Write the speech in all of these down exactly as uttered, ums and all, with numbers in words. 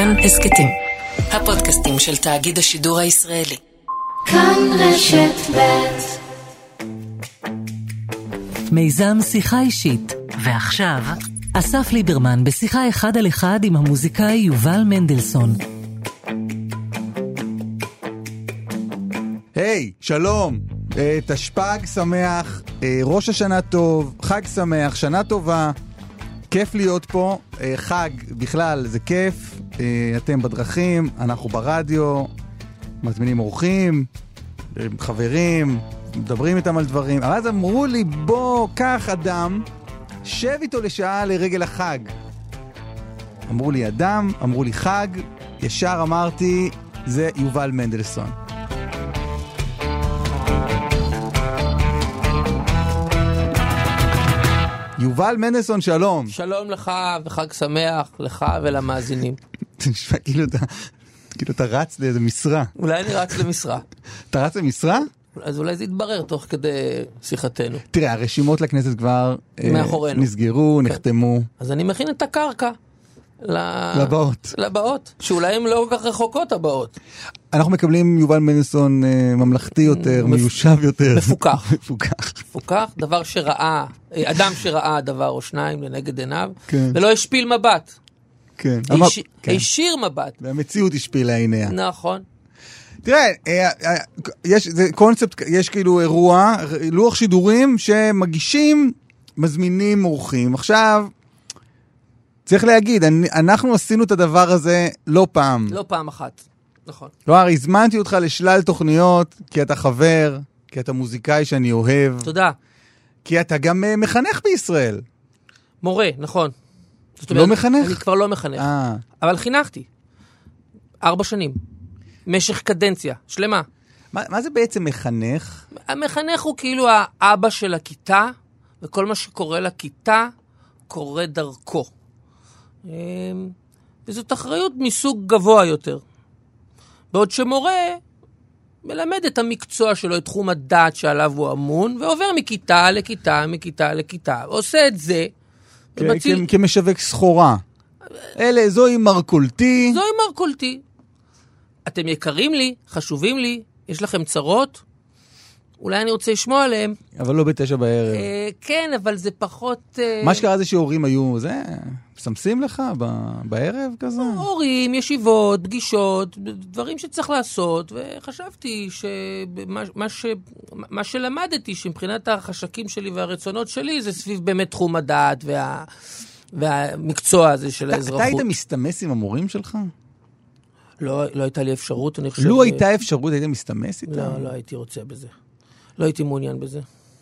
כאן הסקטים, הפודקאסטים של תאגיד השידור הישראלי. כאן רשת ב'. מיזם שיחה אישית. ועכשיו, אסף ליברמן בשיחה אחד על אחד עם המוזיקאי יובל מנדלסון. היי, hey, שלום, uh, תשפ"ג שמח, uh, ראש השנה טוב, חג שמח, שנה טובה, כיף להיות פה, uh, חג בכלל זה כיף, uh, אתם בדרכים, אנחנו ברדיו, מזמינים אורחים, uh, חברים, מדברים איתם על דברים, אבל אז אמרו לי בוא, קח אדם, שב איתו לשעה לרגל החג. אמרו לי אדם, אמרו לי חג, ישר אמרתי, זה יובל מנדלסון. יובל מנדלסון, שלום. שלום לך וחג שמח לך ולמאזינים. זה נשמע כאילו אתה, כאילו אתה רץ לאיזה משרה. אולי אני רץ למשרה. אתה רץ למשרה? אז אולי זה יתברר תוך כדי שיחתנו. תראה, הרשימות לכנסת כבר מאחורינו. נסגרו, נחתמו. אז אני מכין את הקרקע. לבאות. לבאות, שאולי הן לא כל כך רחוקות הבאות. אנחנו מקבלים יובל מנדלסון ממלכתי יותר, מיושב יותר. מפוקח. מפוקח. מפוקח, דבר שראה, אדם שראה דבר או שניים לנגד עיניו, ולא השפיל מבט. כן. הישיר מבט. והמציאות השפילה עיניה. נכון. תראה, יש, זה קונספט, יש כאילו אירוע, לוח שידורים שמגישים, מזמינים אורחים. עכשיו, צריך להגיד, אנחנו עשינו את הדבר הזה לא פעם. לא פעם אחת, נכון. לא, הרי הזמנתי אותך לשלל תוכניות, כי אתה חבר, כי אתה מוזיקאי שאני אוהב. תודה. כי אתה גם מחנך בישראל. מורה, נכון. לא אומרת, מחנך? אני כבר לא מחנך. אה. אבל חינכתי. ארבע שנים. משך קדנציה, שלמה. מה, מה זה בעצם מחנך? המחנך הוא כאילו האבא של הכיתה, וכל מה שקורה לכיתה, קורה דרכו. וזאת אחריות מסוג גבוה יותר. בעוד שמורה מלמד את המקצוע שלו, את תחום הדעת שעליו הוא אמון, ועובר מכיתה לכיתה, מכיתה לכיתה. עושה את זה. כ- כמשווק סחורה. אלה, זוהי מרקולתי. זוהי מרקולתי. אתם יקרים לי, חשובים לי, יש לכם צרות, אולי אני רוצה לשמוע עליהם. אבל לא בתשע בערב. אה, כן, אבל זה פחות... אה... מה שקרה זה שהורים היו, זה, מסמסים לך ב- בערב כזה? הורים, ישיבות, פגישות, דברים שצריך לעשות, וחשבתי שמה מה ש, מה שלמדתי, שמבחינת החשקים שלי והרצונות שלי, זה סביב באמת תחום הדעת וה, והמקצוע הזה של האזרחות. אתה היית מסתמס עם המורים שלך? לא, לא הייתה לי אפשרות, אני חושב... לא הייתה אפשרות, היית מסתמס איתה? לא, לא הייתי רוצה בזה. לא הייתי מעוניין בזה.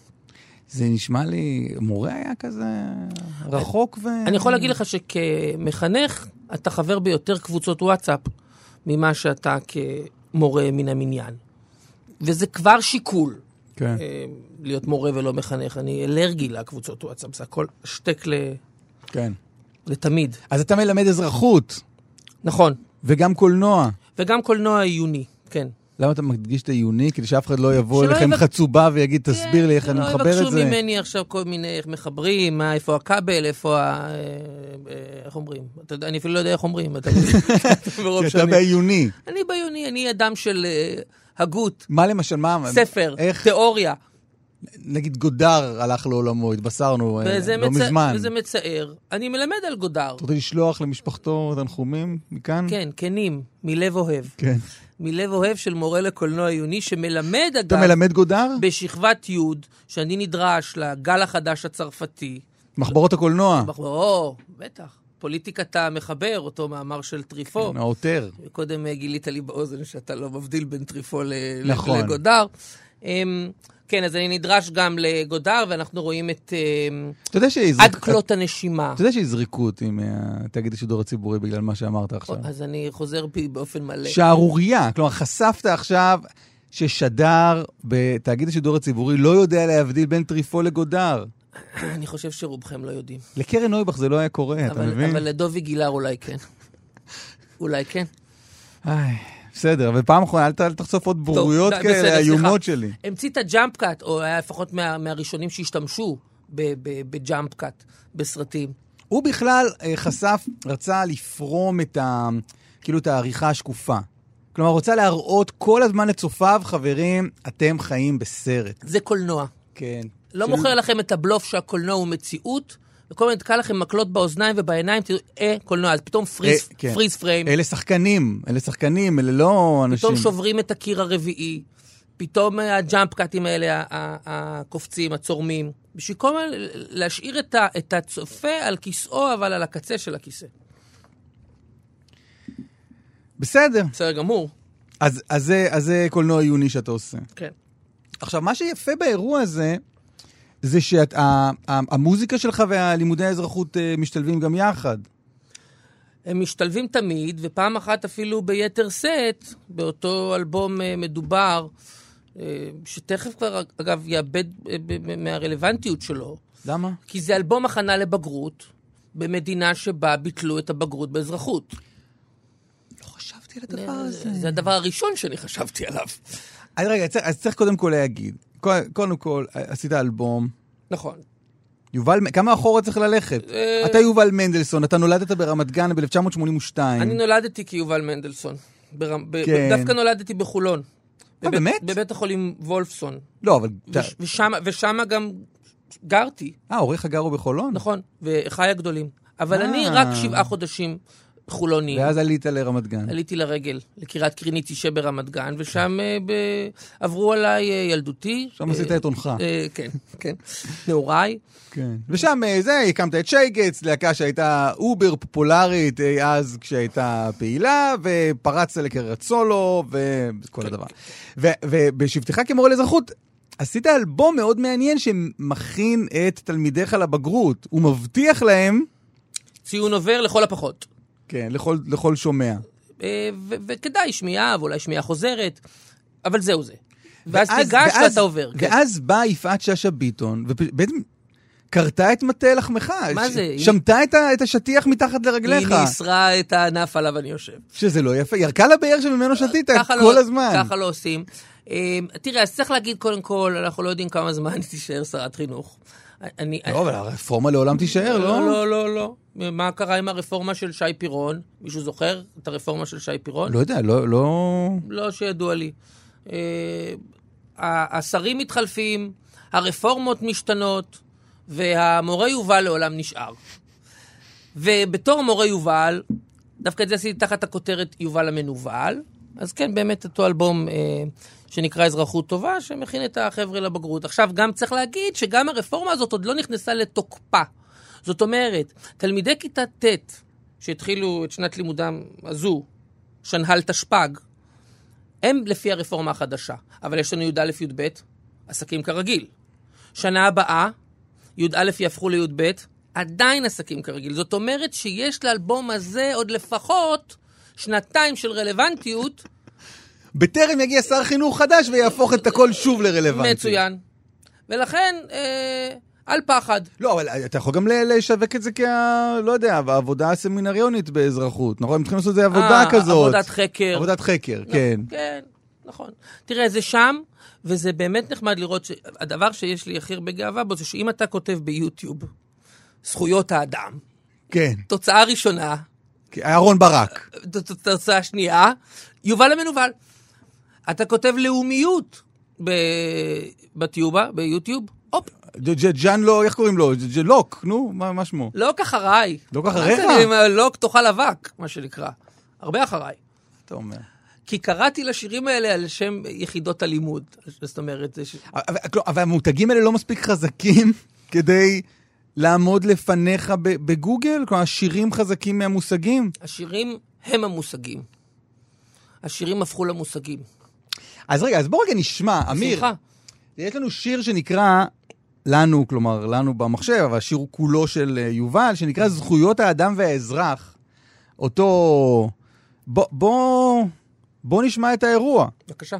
זה נשמע לי, מורה היה כזה רחוק ו... אני יכול להגיד לך שכמחנך, אתה חבר ביותר קבוצות וואטסאפ, ממה שאתה כמורה מן המניין. וזה כבר שיקול. כן. להיות מורה ולא מחנך. אני אלרגי לקבוצות וואטסאפ, זה הכל שתק ל... כן. לתמיד. אז אתה מלמד אזרחות. נכון. וגם קולנוע. וגם קולנוע עיוני, כן. למה אתה מדגיש את העיוני? כדי שאף אחד לא יבוא אליכם חצובה ויגיד, תסביר לי איך אני מחבר את זה. לא יבקשו ממני עכשיו כל מיני איך מחברים, איפה הכבל, איפה ה... איך אומרים? אני אפילו לא יודע איך אומרים. אתה בעיוני. אני בעיוני, אני אדם של הגות. מה למשל? מה? ספר, תיאוריה. נגיד גודר הלך לעולמו, התבשרנו לא מזמן. וזה מצער. אני מלמד על גודר. אתה רוצה לשלוח למשפחתו תנחומים מכאן? כן, כנים, מלב אוהב. כן. מלב אוהב של מורה לקולנוע עיוני, שמלמד אגב... אתה מלמד גודר? בשכבת י' שאני נדרש לגל החדש הצרפתי. מחברות הקולנוע. או, בטח. פוליטיקת המחבר, אותו מאמר של טריפו. כן, העותר. קודם גילית לי באוזן שאתה לא מבדיל בין טריפו נכון. לגודר. כן, אז אני נדרש גם לגודר, ואנחנו רואים את עד כלות הנשימה. אתה יודע שהזריקו אותי מהתאגיד השידור הציבורי בגלל מה שאמרת עכשיו. אז אני חוזר בי באופן מלא. שערוריה, כלומר חשפת עכשיו ששדר בתאגיד השידור הציבורי לא יודע להבדיל בין טריפו לגודר. אני חושב שרובכם לא יודעים. לקרן נויבך זה לא היה קורה, אתה מבין? אבל לדובי גילר אולי כן. אולי כן. איי... בסדר, אבל פעם אחרונה, אל תחשוף עוד בורויות כאלה, איומות שלי. המציא את הג'אמפ קאט, או היה לפחות מהראשונים שהשתמשו בג'אמפ קאט בסרטים. הוא בכלל חשף, רצה לפרום את ה... כאילו את העריכה השקופה. כלומר, רוצה להראות כל הזמן לצופיו, חברים, אתם חיים בסרט. זה קולנוע. כן. לא מוכר לכם את הבלוף שהקולנוע הוא מציאות, וכל מיני תקע לכם מקלות באוזניים ובעיניים, תראו, אה, קולנוע, אז פתאום פריז, אה, כן. פריז פריים. אלה שחקנים, אלה שחקנים, אלה לא אנשים. פתאום שוברים את הקיר הרביעי, פתאום הג'אמפ קאטים האלה, הקופצים, הצורמים, בשביל כל מיני להשאיר את, ה, את הצופה על כיסאו, אבל על הקצה של הכיסא. בסדר. בסדר גמור. אז, אז, זה, אז זה קולנוע עיוני שאתה עושה. כן. עכשיו, מה שיפה באירוע הזה, זה שהמוזיקה שלך והלימודי האזרחות משתלבים גם יחד. הם משתלבים תמיד, ופעם אחת אפילו ביתר סט, באותו אלבום מדובר, שתכף כבר, אגב, יאבד מהרלוונטיות שלו. למה? כי זה אלבום הכנה לבגרות, במדינה שבה ביטלו את הבגרות באזרחות. לא חשבתי על הדבר הזה. זה הדבר הראשון שאני חשבתי עליו. אז רגע, אז צריך קודם כל להגיד. קודם כל, עשית אלבום. נכון. יובל, כמה אחורה צריך ללכת? אתה יובל מנדלסון, אתה נולדת ברמת גן ב-אלף תשע מאות שמונים ושתיים. אני נולדתי כיובל מנדלסון. דווקא נולדתי בחולון. באמת? בבית החולים וולפסון. לא, אבל... ושם גם גרתי. אה, הוריך גרו בחולון? נכון, וחי הגדולים. אבל אני רק שבעה חודשים חולוני. ואז עלית לרמת גן. עליתי לרגל, לקירת קריניצי שברמת גן, ושם עברו עליי ילדותי. שם עשית את עונך. כן, כן. נעוריי. כן. ושם זה, הקמת את שייגץ, להקה שהייתה אובר פופולרית אז כשהייתה פעילה, ופרצת לקריירת סולו, וכל הדבר. ובשבתך כמורה לאזרחות, עשית אלבום מאוד מעניין שמכין את תלמידיך לבגרות. הוא מבטיח להם... ציון עובר לכל הפחות. כן, לכל, לכל שומע. וכדאי שמיעה, ואולי שמיעה חוזרת, אבל זהו זה. ואז תיגש ואתה עובר. ואז באה יפעת שאשא ביטון, ובעצם קרתה את מטה לחמך. מה זה? שמתה את השטיח מתחת לרגליך. היא ניסרה את הענף עליו אני יושב. שזה לא יפה. ירקה לבאר שממנו שתית כל הזמן. ככה לא עושים. תראה, אז צריך להגיד קודם כל, אנחנו לא יודעים כמה זמן תישאר שרת חינוך. לא, אבל הרפורמה לעולם תישאר, לא? לא, לא, לא. מה קרה עם הרפורמה של שי פירון? מישהו זוכר את הרפורמה של שי פירון? לא יודע, לא... לא, לא שידוע לי. השרים מתחלפים, הרפורמות משתנות, והמורה יובל לעולם נשאר. ובתור מורה יובל, דווקא את זה עשיתי תחת הכותרת יובל המנובל, אז כן, באמת אותו אלבום שנקרא אזרחות טובה, שמכין את החבר'ה לבגרות. עכשיו, גם צריך להגיד שגם הרפורמה הזאת עוד לא נכנסה לתוקפה. זאת אומרת, תלמידי כיתה ט' שהתחילו את שנת לימודם הזו, שנהל תשפ"ג, הם לפי הרפורמה החדשה. אבל יש לנו י"א י"ב, עסקים כרגיל. שנה הבאה, י"א יהפכו לי"ב, עדיין עסקים כרגיל. זאת אומרת שיש לאלבום הזה עוד לפחות שנתיים של רלוונטיות. בטרם יגיע שר חינוך חדש ויהפוך את הכל שוב לרלוונטי. מצוין. ולכן, אה, על פחד. לא, אבל אתה יכול גם לשווק את זה כ... לא יודע, העבודה הסמינריונית באזרחות. נכון? הם צריכים לעשות את זה עבודה כזאת. עבודת חקר. עבודת חקר, כן. כן, נכון. תראה, זה שם, וזה באמת נחמד לראות שהדבר שיש לי הכי הרבה גאווה בו, זה שאם אתה כותב ביוטיוב, זכויות האדם. כן. תוצאה ראשונה. אהרון ברק. תוצאה שנייה, יובל המנובל. אתה כותב לאומיות בטיובה, ביוטיוב, הופ. ג'אן לא, איך קוראים לו? לוק, נו, מה שמו? לוק אחריי. לוק אחריך? לוק תאכל אבק, מה שנקרא. הרבה אחריי. אתה אומר. כי קראתי לשירים האלה על שם יחידות הלימוד. זאת אומרת... אבל המותגים האלה לא מספיק חזקים כדי לעמוד לפניך בגוגל? כלומר, השירים חזקים מהמושגים? השירים הם המושגים. השירים הפכו למושגים. אז רגע, אז בוא רגע נשמע, אמיר. סליחה. יש לנו שיר שנקרא, לנו, כלומר, לנו במחשב, אבל השיר הוא כולו של יובל, שנקרא זכויות האדם והאזרח. אותו... בוא, בוא, בוא נשמע את האירוע. בבקשה.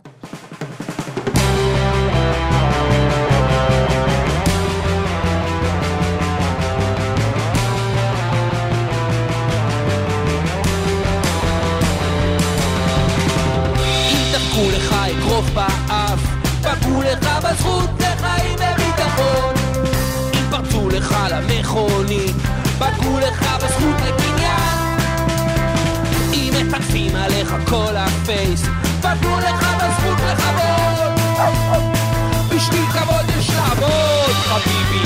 פגעו לך אגרוף באף, פגעו לך בזכות לחיים וביטחון, אם פרצו לך למכונית, פגעו לך בזכות לקניין. אם מטנפים עליך כל הפייס, פגעו לך בזכות לכבוד. בשביל כבוד יש לעבוד, חביבי.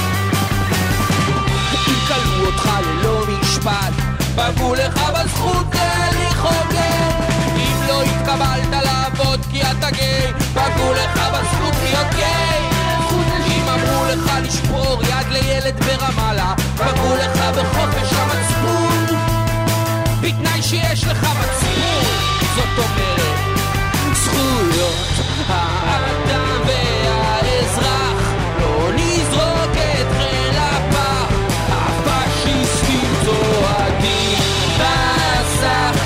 אם קלו אותך ללא משפט, פגעו לך בזכות להליך הוגן. אם לא התקבלת לעבוד כי אתה גיי, פגעו לך בזכות להיות גיי. אם אמרו לך לשפור יד לילד ברמאללה, פגעו לך בחופש המצפון. בתנאי שיש לך מצפון, זאת אומרת זכויות האדם והאזרח, לא נזרוק אתכם לפח. הפאשיסטים צועדים בסך,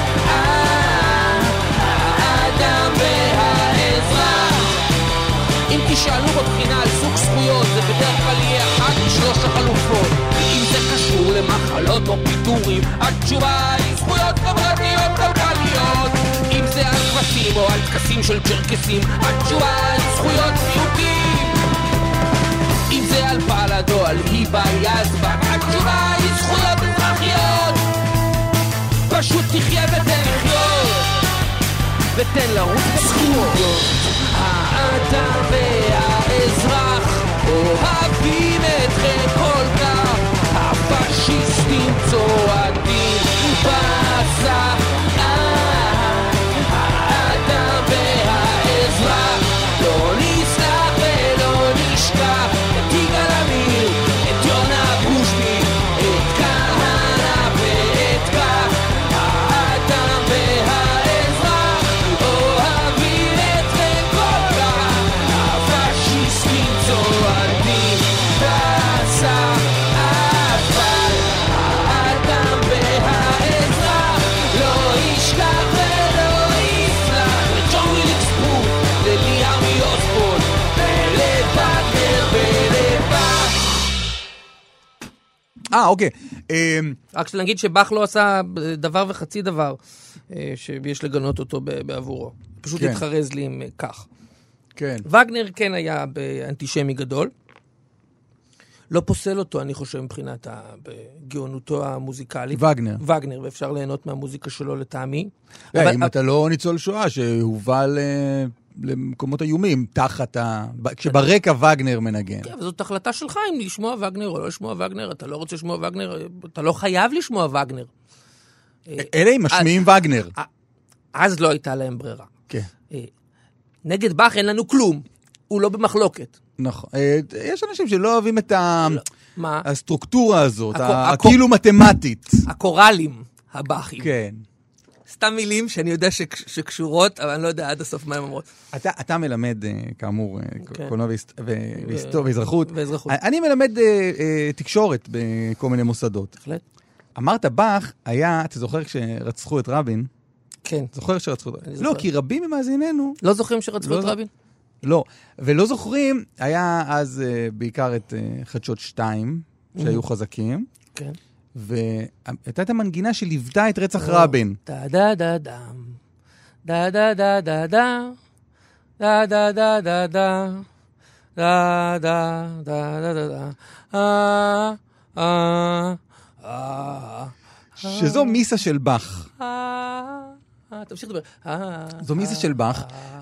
האדם והאזרח. אם תשאלו בבחינה על סוג זכויות, זה בדרך כלל יהיה אחת משלוש החלופות. אם זה קשור למחלות או פיטורים, התשובה היא זכויות חברתיות כלכליות. אם זה על כבשים או על טקסים של צ'רקסים, התשובה היא זכויות מיעוטים. אם זה על פלד או על היבה יזבק, התשובה היא זכויות אזרחיות. פשוט תחיה ותן לחיות, ותן לרוץ בזכויות. האדם והאזרח אוהבים אתכם כל כך, הפאשיסטים צועדים בסך. האדם והאזרח, לא נסלח ולא נשכח את יגאל עמיר, את יונה בושבי, את כהנא ואת כך. האדם והאזרח אוהבים אתכם כל כך, הפאשיסטים צועדים בסך. אבל האדם והאזרח לא ישכח ולא יסלח לג'ון וויליאמס בוט, ללי ארמי אוסבורן ולווגנר ולבאך. אה, אוקיי. רק שנגיד שבאך לא עשה דבר וחצי דבר שיש לגנות אותו בעבורו. פשוט כן. התחרז לי עם כך. כן. וגנר כן היה באנטישמי גדול. לא פוסל אותו, אני חושב, מבחינת גאונותו המוזיקלית. וגנר. וגנר, ואפשר ליהנות מהמוזיקה שלו לטעמי. אבל אם אתה לא ניצול שואה שהובל למקומות איומים, תחת ה... כשברקע וגנר מנגן. כן, וזאת החלטה שלך אם לשמוע וגנר או לא לשמוע וגנר. אתה לא רוצה לשמוע וגנר, אתה לא חייב לשמוע וגנר. אלה הם משמיעים וגנר. אז לא הייתה להם ברירה. כן. נגד באך אין לנו כלום. הוא לא במחלוקת. נכון. יש אנשים שלא אוהבים את הסטרוקטורה הזאת, הכאילו מתמטית. הקורלים הבאכים. כן. סתם מילים שאני יודע שקשורות, אבל אני לא יודע עד הסוף מה הן אומרות. אתה מלמד, כאמור, קולנוע ואזרחות. אני מלמד תקשורת בכל מיני מוסדות. בהחלט. אמרת, באך היה, אתה זוכר כשרצחו את רבין? כן. זוכר שרצחו את רבין? לא, כי רבים ממאזיננו... לא זוכרים שרצחו את רבין? לא. ולא זוכרים, היה אז בעיקר את חדשות שתיים, שהיו חזקים. כן. והייתה את המנגינה שליוותה את רצח רבין. דה דה דה דם. דה דה דה דה דה. דה דה דה דה דה. דה דה דה דה דה דה. אה, אה, אה. שזו מיסה של באך. אה, תמשיך לדבר. זו מיסה של באך.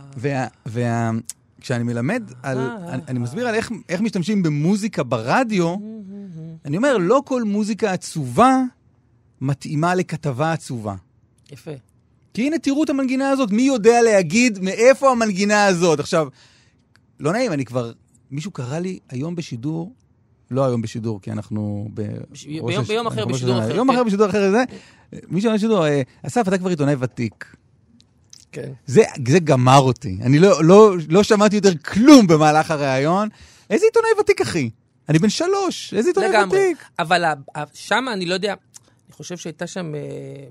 וכשאני מלמד, אני מסביר על איך משתמשים במוזיקה ברדיו, אני אומר, לא כל מוזיקה עצובה מתאימה לכתבה עצובה. יפה. כי הנה, תראו את המנגינה הזאת, מי יודע להגיד מאיפה המנגינה הזאת? עכשיו, לא נעים, אני כבר, מישהו קרא לי היום בשידור, לא היום בשידור, כי אנחנו ביום אחר בשידור אחר. יום אחר בשידור אחר, זה, מישהו אמר בשידור, אסף, אתה כבר עיתונאי ותיק. כן. זה, זה גמר אותי. אני לא, לא, לא שמעתי יותר כלום במהלך הראיון. איזה עיתונאי ותיק, אחי? אני בן שלוש, איזה עיתונאי לגמרי. ותיק? אבל שם, אני לא יודע, אני חושב שהייתה שם, אה,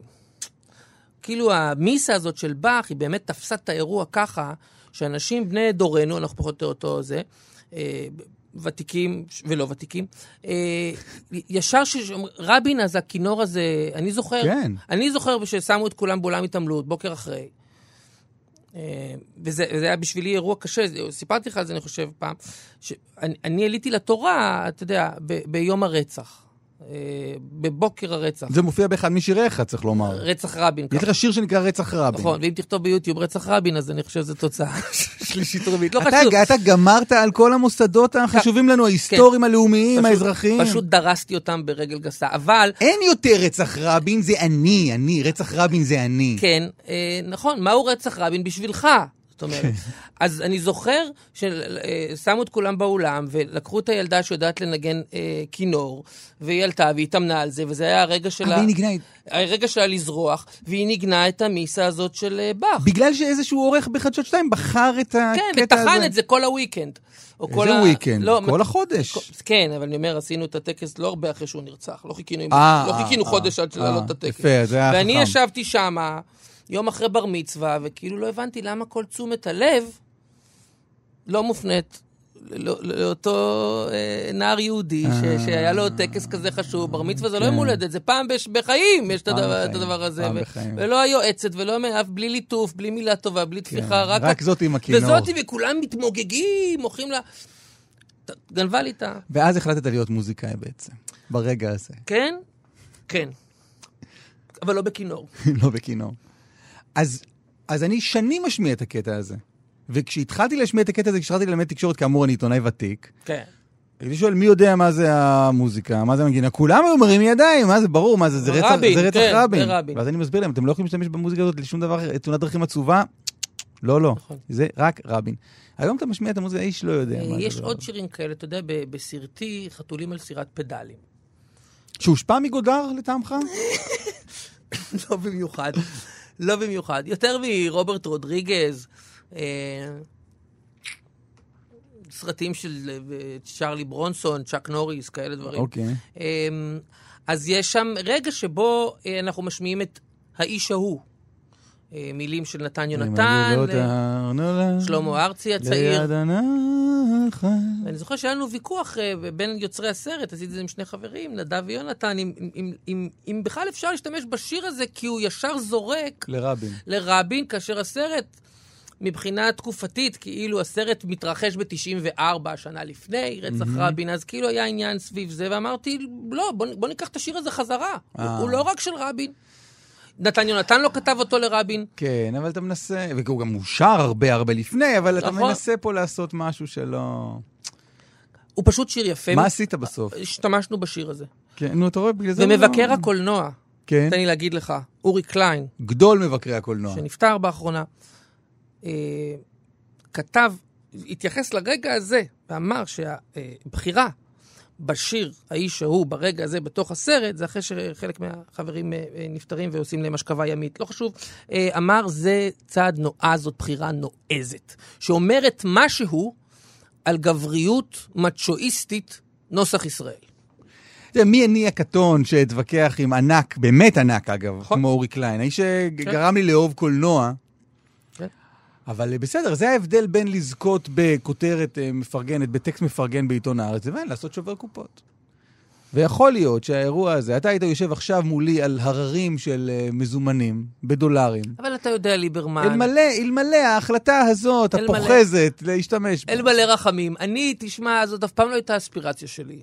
כאילו המיסה הזאת של באך, היא באמת תפסה את האירוע ככה, שאנשים בני דורנו, אנחנו פחות או אותו זה, אה, ותיקים ולא ותיקים, אה, ישר שרבין אז הכינור הזה, אני זוכר, כן. אני זוכר ששמו את כולם בעולם התעמלות, בוקר אחרי. וזה, וזה היה בשבילי אירוע קשה, סיפרתי לך על זה, אני חושב, פעם, שאני אני עליתי לתורה, אתה יודע, ב, ביום הרצח. בבוקר הרצח. זה מופיע באחד משיריך, צריך לומר. רצח רבין. יש לך שיר שנקרא רצח רבין. נכון, ואם תכתוב ביוטיוב רצח רבין, אז אני חושב שזו תוצאה שלישית רבית. לא חשוב. אתה גמרת על כל המוסדות החשובים לנו, ההיסטוריים, הלאומיים, האזרחיים. פשוט דרסתי אותם ברגל גסה, אבל... אין יותר רצח רבין, זה אני, אני, רצח רבין זה אני. כן, נכון, מהו רצח רבין בשבילך? זאת אומרת, אז אני זוכר ששמו את כולם באולם, ולקחו את הילדה שיודעת לנגן כינור, והיא ילתה, והיא תמנה על זה, וזה היה הרגע שלה... והיא נגנה... הרגע שלה לזרוח, והיא נגנה את המיסה הזאת של בח. בגלל שאיזשהו עורך בחדשות שתיים בחר את הקטע הזה. כן, ותחן את זה כל הוויקנד. איזה וויקנד? כל החודש. כן, אבל אני אומר, עשינו את הטקס לא הרבה אחרי שהוא נרצח. לא חיכינו חודש עד לעלות את הטקס. יפה, זה היה חכם. ואני ישבתי שמה, יום אחרי בר מצווה, וכאילו לא הבנתי למה כל תשומת הלב לא מופנית לא, לאותו אה, נער יהודי ש, שהיה לו טקס כזה חשוב. בר מצווה זה לא יום הולדת, זה פעם בש, בחיים יש את הדבר, את הדבר הזה. ו, ולא היועצת ולא מאף, בלי ליטוף, בלי מילה טובה, בלי תפיחה. רק, רק זאת עם הכינור. וזאתי, וכולם מתמוגגים, מוכרים לה... גנבה לי את ה... ואז החלטת להיות מוזיקאי בעצם, ברגע הזה. כן? כן. אבל לא בכינור. לא בכינור. אז, אז אני שנים משמיע את הקטע הזה. וכשהתחלתי להשמיע את הקטע הזה, כשהתחלתי ללמד תקשורת, כאמור, אני עיתונאי ותיק. כן. הייתי שואל, מי יודע מה זה המוזיקה, מה זה המנגינה? כולם היו מרים ידיים, מה זה ברור, מה זה, זה רצח רבין. זה רצח כן, רבין. זה רבין. ואז אני מסביר להם, אתם לא יכולים להשתמש במוזיקה הזאת לשום דבר, תאונת דרכים עצובה? לא, לא. נכון. זה רק רבין. היום אתה משמיע את המוזיקה, איש לא יודע מה זה. יש עוד שירים כאלה, אתה יודע, בסרטי חתולים על סירת פדלים. שהושפע מגודר לטעמך? לא במיוחד. לא במיוחד. יותר מרוברט רודריגז, סרטים של צ'רלי ברונסון, צ'אק נוריס, כאלה דברים. אוקיי. אז יש שם רגע שבו אנחנו משמיעים את האיש ההוא. מילים של נתן יונתן, שלמה ארצי הצעיר. אני זוכר שהיה לנו ויכוח בין יוצרי הסרט, עשיתי את זה עם שני חברים, נדב ויונתן, אם בכלל אפשר להשתמש בשיר הזה, כי הוא ישר זורק לרבין. לרבין, כאשר הסרט, מבחינה תקופתית, כאילו הסרט מתרחש ב-תשעים וארבע שנה לפני רצח רבין, אז כאילו היה עניין סביב זה, ואמרתי, לא, בוא ניקח את השיר הזה חזרה. הוא לא רק של רבין. נתן יונתן לא כתב אותו לרבין. כן, אבל אתה מנסה, והוא גם מושר הרבה הרבה לפני, אבל אתה מנסה פה לעשות משהו שלא... הוא פשוט שיר יפה. מה עשית בסוף? השתמשנו בשיר הזה. כן, נו, אתה רואה בגלל זה... ומבקר הקולנוע, כן. תן לי להגיד לך, אורי קליין. גדול מבקרי הקולנוע. שנפטר באחרונה. כתב, התייחס לרגע הזה, ואמר שהבחירה בשיר האיש ההוא ברגע הזה בתוך הסרט, זה אחרי שחלק מהחברים נפטרים ועושים להם השכבה ימית, לא חשוב, אמר זה צעד נועז, זאת בחירה נועזת, שאומרת משהו על גבריות מצ'ואיסטית נוסח ישראל. מי אני הקטון שהתווכח עם ענק, באמת ענק אגב, כמו אורי קליין, האיש שגרם לי לאהוב קולנוע, אבל בסדר, זה ההבדל בין לזכות בכותרת מפרגנת, בטקסט מפרגן בעיתון הארץ, לבין לעשות שובר קופות. ויכול להיות שהאירוע הזה, אתה היית יושב עכשיו מולי על הררים של מזומנים, בדולרים. אבל אתה יודע, ליברמן. אלמלא, אלמלא, ההחלטה הזאת, הפוחזת, להשתמש בה. אלמלא רחמים. אני, תשמע, זאת אף פעם לא הייתה אספירציה שלי.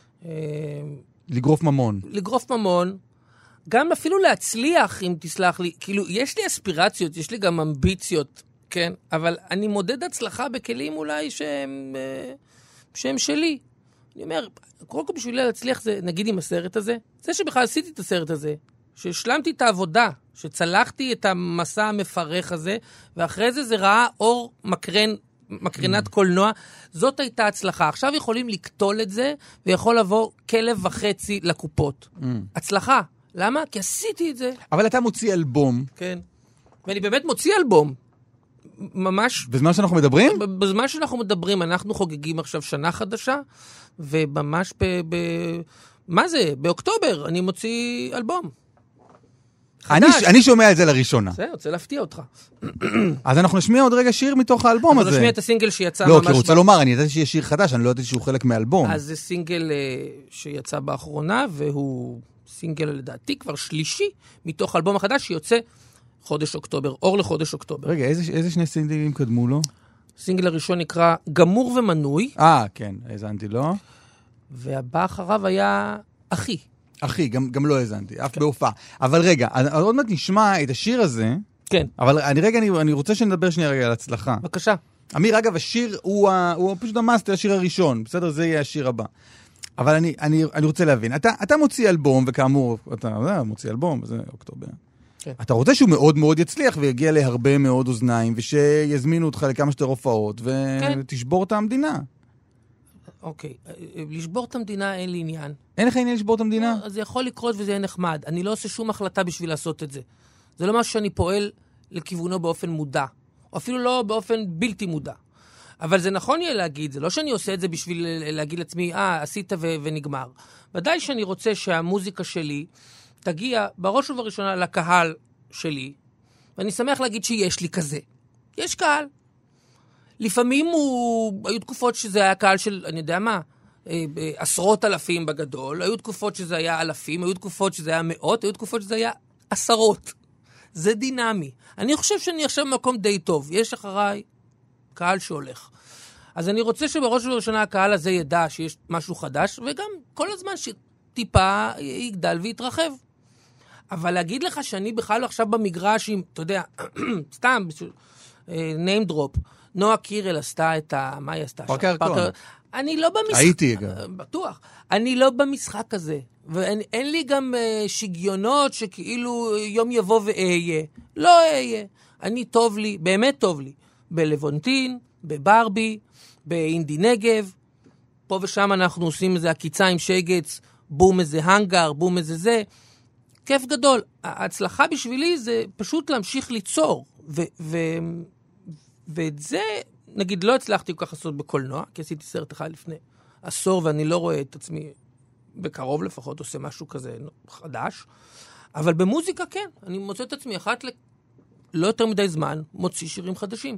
לגרוף ממון. לגרוף ממון. גם אפילו להצליח, אם תסלח לי. כאילו, יש לי אספירציות, יש לי גם אמביציות. כן, אבל אני מודד הצלחה בכלים אולי שהם, שהם שלי. אני אומר, קודם כל בשביל להצליח זה, נגיד עם הסרט הזה, זה שבכלל עשיתי את הסרט הזה, שהשלמתי את העבודה, שצלחתי את המסע המפרך הזה, ואחרי זה זה ראה אור מקרן, מקרנת קולנוע, זאת הייתה הצלחה. עכשיו יכולים לקטול את זה, ויכול לבוא כלב וחצי לקופות. הצלחה. למה? כי עשיתי את זה. אבל אתה מוציא אלבום. כן. ואני באמת מוציא אלבום. ממש... בזמן שאנחנו מדברים? בזמן שאנחנו מדברים, אנחנו חוגגים עכשיו שנה חדשה, וממש ב... ב... מה זה? באוקטובר אני מוציא אלבום. אני, אני שומע את זה לראשונה. זה, רוצה להפתיע אותך. אז אנחנו נשמיע עוד רגע שיר מתוך האלבום הזה. אנחנו נשמיע את הסינגל שיצא לא, ממש... לא, כי רוצה לומר, אני ידעתי שיש שיר חדש, אני לא ידעתי שהוא חלק מאלבום. אז זה סינגל uh, שיצא באחרונה, והוא סינגל לדעתי כבר שלישי, מתוך האלבום החדש שיוצא חודש אוקטובר, אור לחודש אוקטובר. רגע, איזה, איזה שני סינגלים קדמו לו? סינגל הראשון נקרא גמור ומנוי. אה, כן, האזנתי לו. והבא אחריו היה אחי. אחי, גם, גם לא האזנתי, אף בהופעה. אבל רגע, עוד מעט נשמע את השיר הזה. כן. אבל אני רגע, אני, אני רוצה שנדבר שנייה רגע על הצלחה. בבקשה. אמיר, אגב, השיר הוא, ה, הוא פשוט המאסטר, השיר הראשון. בסדר, זה יהיה השיר הבא. אבל אני, אני, אני רוצה להבין. אתה, אתה מוציא אלבום, וכאמור, אתה יודע, מוציא אלבום, זה אוקטובר. כן. אתה רוצה שהוא מאוד מאוד יצליח, ויגיע להרבה מאוד אוזניים, ושיזמינו אותך לכמה שתי הופעות, ותשבור את המדינה. אוקיי, לשבור את המדינה אין לי עניין. אין לך עניין לשבור את המדינה? זה יכול לקרות וזה יהיה נחמד. אני לא עושה שום החלטה בשביל לעשות את זה. זה לא משהו שאני פועל לכיוונו באופן מודע, או אפילו לא באופן בלתי מודע. אבל זה נכון יהיה להגיד, זה לא שאני עושה את זה בשביל להגיד לעצמי, אה, עשית ו- ונגמר. ודאי שאני רוצה שהמוזיקה שלי תגיע בראש ובראשונה לקהל שלי, ואני שמח להגיד שיש לי כזה. יש קהל. לפעמים הוא, היו תקופות שזה היה קהל של, אני יודע מה, עשרות אלפים בגדול, היו תקופות שזה היה אלפים, היו תקופות שזה היה מאות, היו תקופות שזה היה עשרות. זה דינמי. אני חושב שאני עכשיו במקום די טוב. יש אחריי קהל שהולך. אז אני רוצה שבראש ובראשונה הקהל הזה ידע שיש משהו חדש, וגם כל הזמן שטיפה יגדל ויתרחב. אבל להגיד לך שאני בכלל עכשיו במגרש עם, אתה יודע, סתם, name drop, נועה קירל עשתה את ה... מה היא עשתה? פארק הירקון. אני לא במשחק... הייתי אגב. בטוח. אני לא במשחק הזה. ואין לי גם uh, שגיונות שכאילו יום יבוא ואהיה. לא אהיה. אני טוב לי, באמת טוב לי. בלוונטין, בברבי, באינדי נגב. פה ושם אנחנו עושים איזה הקיצה עם שגץ, בום איזה הנגר, בום איזה זה. כיף גדול. ההצלחה בשבילי זה פשוט להמשיך ליצור. ו... ו... ואת זה, נגיד, לא הצלחתי כל כך לעשות בקולנוע, כי עשיתי סרט אחד לפני עשור, ואני לא רואה את עצמי בקרוב לפחות, עושה משהו כזה חדש. אבל במוזיקה כן, אני מוצא את עצמי אחת ל... לא יותר מדי זמן, מוציא שירים חדשים.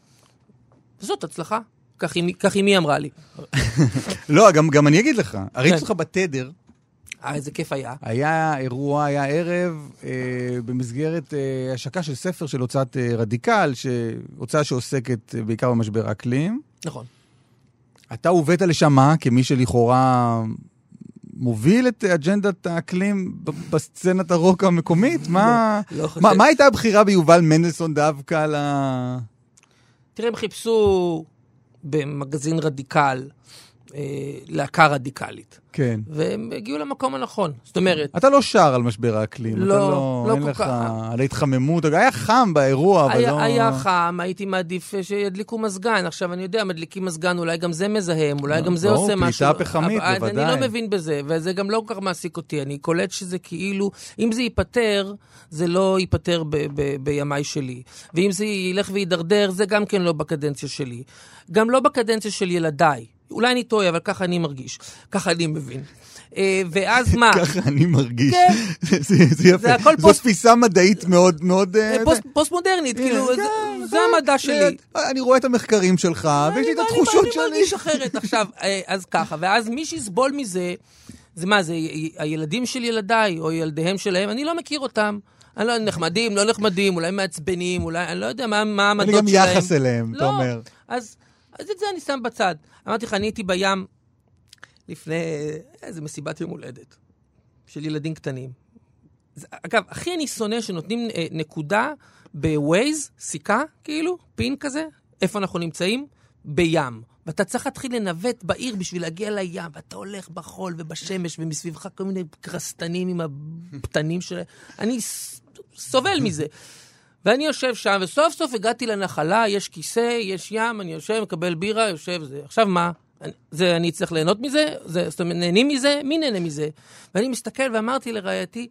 וזאת הצלחה. כך היא מי אמרה לי. לא, גם, גם אני אגיד לך, הריץ לך בתדר, אה, איזה כיף היה. היה אירוע, היה ערב, אה, במסגרת אה, השקה של ספר של הוצאת אה, רדיקל, הוצאה שעוסקת אה, בעיקר במשבר האקלים. נכון. אתה הובאת לשם מה? כמי שלכאורה מוביל את אג'נדת האקלים בסצנת הרוק המקומית? מה, לא, לא מה, מה הייתה הבחירה ביובל מנדלסון דווקא ל... תראה, הם חיפשו במגזין רדיקל, להקה רדיקלית. כן. והם הגיעו למקום הנכון. זאת אומרת... אתה לא שר על משבר האקלים. לא, לא, לא אין כל לך, כך. על ההתחממות. היה חם באירוע, אבל היה, לא... היה חם, הייתי מעדיף שידליקו מזגן. עכשיו, אני יודע, מדליקים מזגן, אולי גם זה מזהם, אולי גם זה עושה משהו. פליטה פחמית, בוודאי. אני לא מבין בזה, וזה גם לא כל כך מעסיק אותי. אני קולט שזה כאילו, אם זה ייפטר, זה לא ייפטר ב- ב- בימי שלי. ואם זה ילך וידרדר, זה גם כן לא בקדנציה שלי. גם לא בקדנציה של ילדיי. אולי אני טועה, אבל ככה אני מרגיש. ככה אני מבין. ואז מה? ככה אני מרגיש. כן. זה יפה. זו תפיסה מדעית מאוד מאוד... פוסט מודרנית, כאילו, זה המדע שלי. אני רואה את המחקרים שלך, ויש לי את התחושות שלי. אני מרגיש אחרת עכשיו. אז ככה, ואז מי שיסבול מזה, זה מה, זה הילדים של ילדיי, או ילדיהם שלהם, אני לא מכיר אותם. אני לא נחמדים, לא נחמדים, אולי מעצבנים, אולי, אני לא יודע מה העמדות שלהם. אני גם יחס אליהם, אתה אומר. אז... אז את זה אני שם בצד. אמרתי לך, אני הייתי בים לפני איזה מסיבת יום הולדת של ילדים קטנים. זה, אגב, הכי אני שונא שנותנים אה, נקודה בווייז, סיכה, כאילו, פין כזה, איפה אנחנו נמצאים? בים. ואתה צריך להתחיל לנווט בעיר בשביל להגיע לים, ואתה הולך בחול ובשמש, ומסביבך כל מיני קרסטנים עם הפתנים של... אני סובל מזה. ואני יושב שם, וסוף סוף הגעתי לנחלה, יש כיסא, יש ים, אני יושב, מקבל בירה, יושב זה. עכשיו מה? אני, זה, אני צריך ליהנות מזה? זה, זאת אומרת, נהנים מזה? מי נהנה מזה? ואני מסתכל ואמרתי לרעייתי,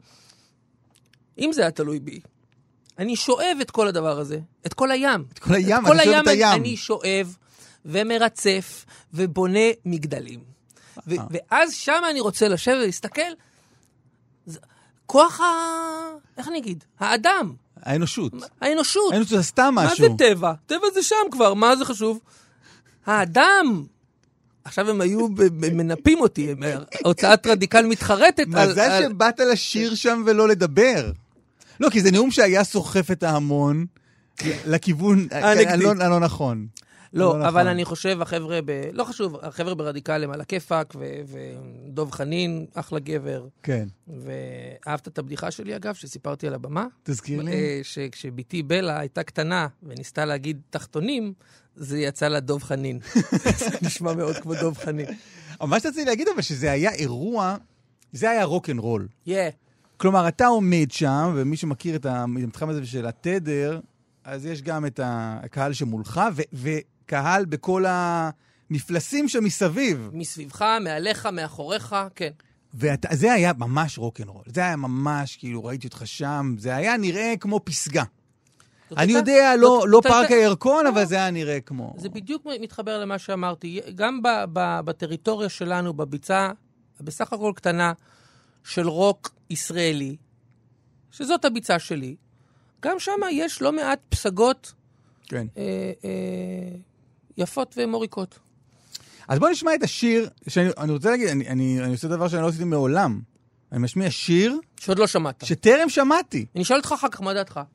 אם זה היה תלוי בי, אני שואב את כל הדבר הזה, את כל הים. את כל הים, את כל אני שואב הים את הים. אני שואב ומרצף ובונה מגדלים. ו, ואז שם אני רוצה לשבת ולהסתכל, זה, כוח ה... איך אני אגיד? האדם. האנושות. האנושות. האנושות זה סתם משהו. מה זה טבע? טבע זה שם כבר, מה זה חשוב? האדם. עכשיו הם היו מנפים אותי, הוצאת רדיקל מתחרטת. מזל שבאת לשיר שם ולא לדבר. לא, כי זה נאום שהיה סוחף את ההמון לכיוון הלא נכון. לא, לא אבל נכון. אני חושב, החבר'ה, ב... לא חשוב, החבר'ה ברדיקלים על הכיפק, ו... ודוב חנין, אחלה גבר. כן. ואהבת את הבדיחה שלי, אגב, שסיפרתי על הבמה? תזכיר לי. אה, שכשביתי בלה הייתה קטנה, וניסתה להגיד תחתונים, זה יצא לה דוב חנין. זה נשמע מאוד כמו דוב חנין. אבל מה שתרציתי להגיד, אבל שזה היה אירוע, זה היה רוק'נ'רול. Yeah. כלומר, אתה עומד שם, ומי שמכיר את המתחם הזה של התדר, אז יש גם את הקהל שמולך, ו- וקהל בכל המפלסים שמסביב. מסביבך, מעליך, מאחוריך, כן. וזה היה ממש רוק'נ'רול. זה היה ממש, כאילו, ראיתי אותך שם, זה היה נראה כמו פסגה. אני יודע, לא, לא פארק הירקון, אבל זה היה נראה כמו... זה בדיוק מתחבר למה שאמרתי. גם בטריטוריה שלנו, בביצה, בסך הכל קטנה, של רוק ישראלי, שזאת הביצה שלי, גם שם יש לא מעט פסגות כן. אה, אה, יפות ומוריקות. אז בוא נשמע את השיר, שאני אני רוצה להגיד, אני, אני, אני עושה דבר שאני לא עשיתי מעולם. אני משמיע שיר... שעוד לא שמעת. שטרם שמעתי. אני אשאל אותך אחר כך, מה דעתך?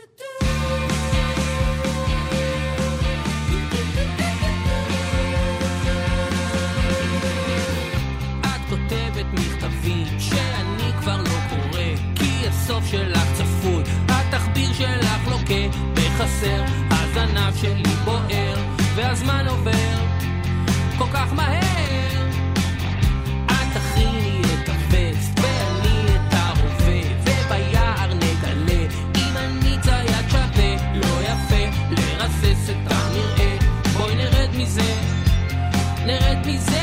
שאני כבר לא קורא, כי הסוף שלך צפוי, התחביר שלך לוקה בחסר, הזנב שלי בוער והזמן עובר כל כך מהר. את תכיני את הווסט ואני את הרובה, וביער נגלה אם אני צייד שווה, לא יפה לרסס את המראה, בואי נרד מזה, נרד מזה.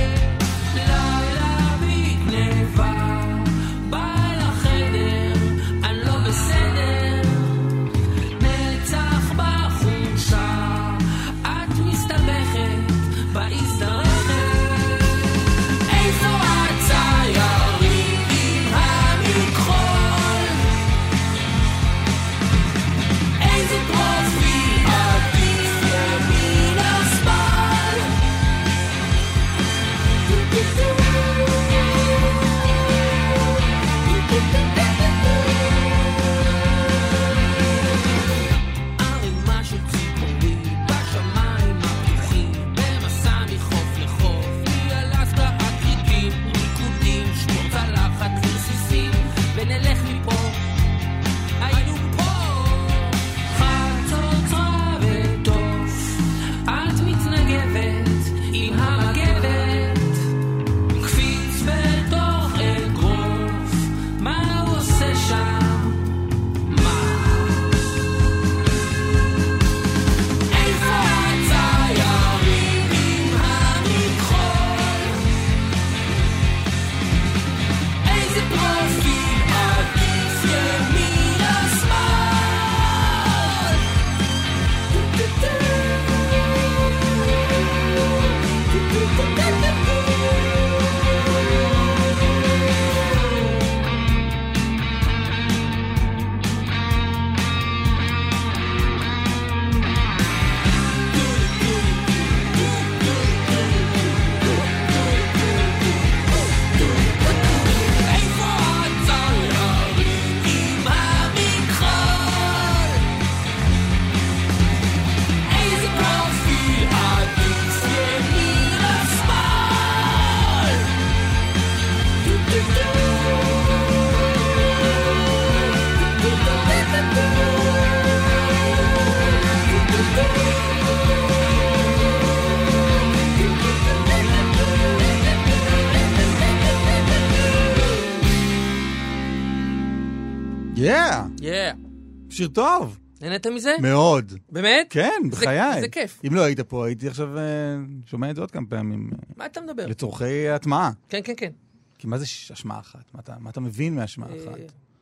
Yeah. Yeah. שיר טוב. נהנית מזה? מאוד. באמת? כן, בחיי. זה כיף. אם לא היית פה, הייתי עכשיו שומע את זה עוד כמה פעמים. מה אתה מדבר? לצורכי הטמעה. כן, כן, כן. כי מה זה השמעה אחת? מה אתה, מה אתה מבין מהשמעה אחת?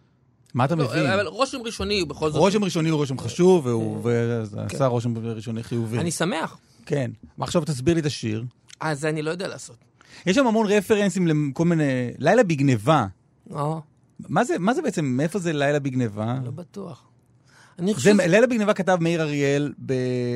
מה אתה מבין? אבל רושם ראשוני הוא בכל זאת... רושם ראשוני הוא רושם חשוב, והוא עשה רושם ראשוני חיובי. אני שמח. כן. עכשיו תסביר לי את השיר. אז אני לא יודע לעשות. יש שם המון רפרנסים לכל מיני... לילה בגניבה. או. מה זה, מה זה בעצם, מאיפה זה לילה בגניבה? לא בטוח. אני חושב... זה, לילה בגניבה כתב מאיר אריאל ב...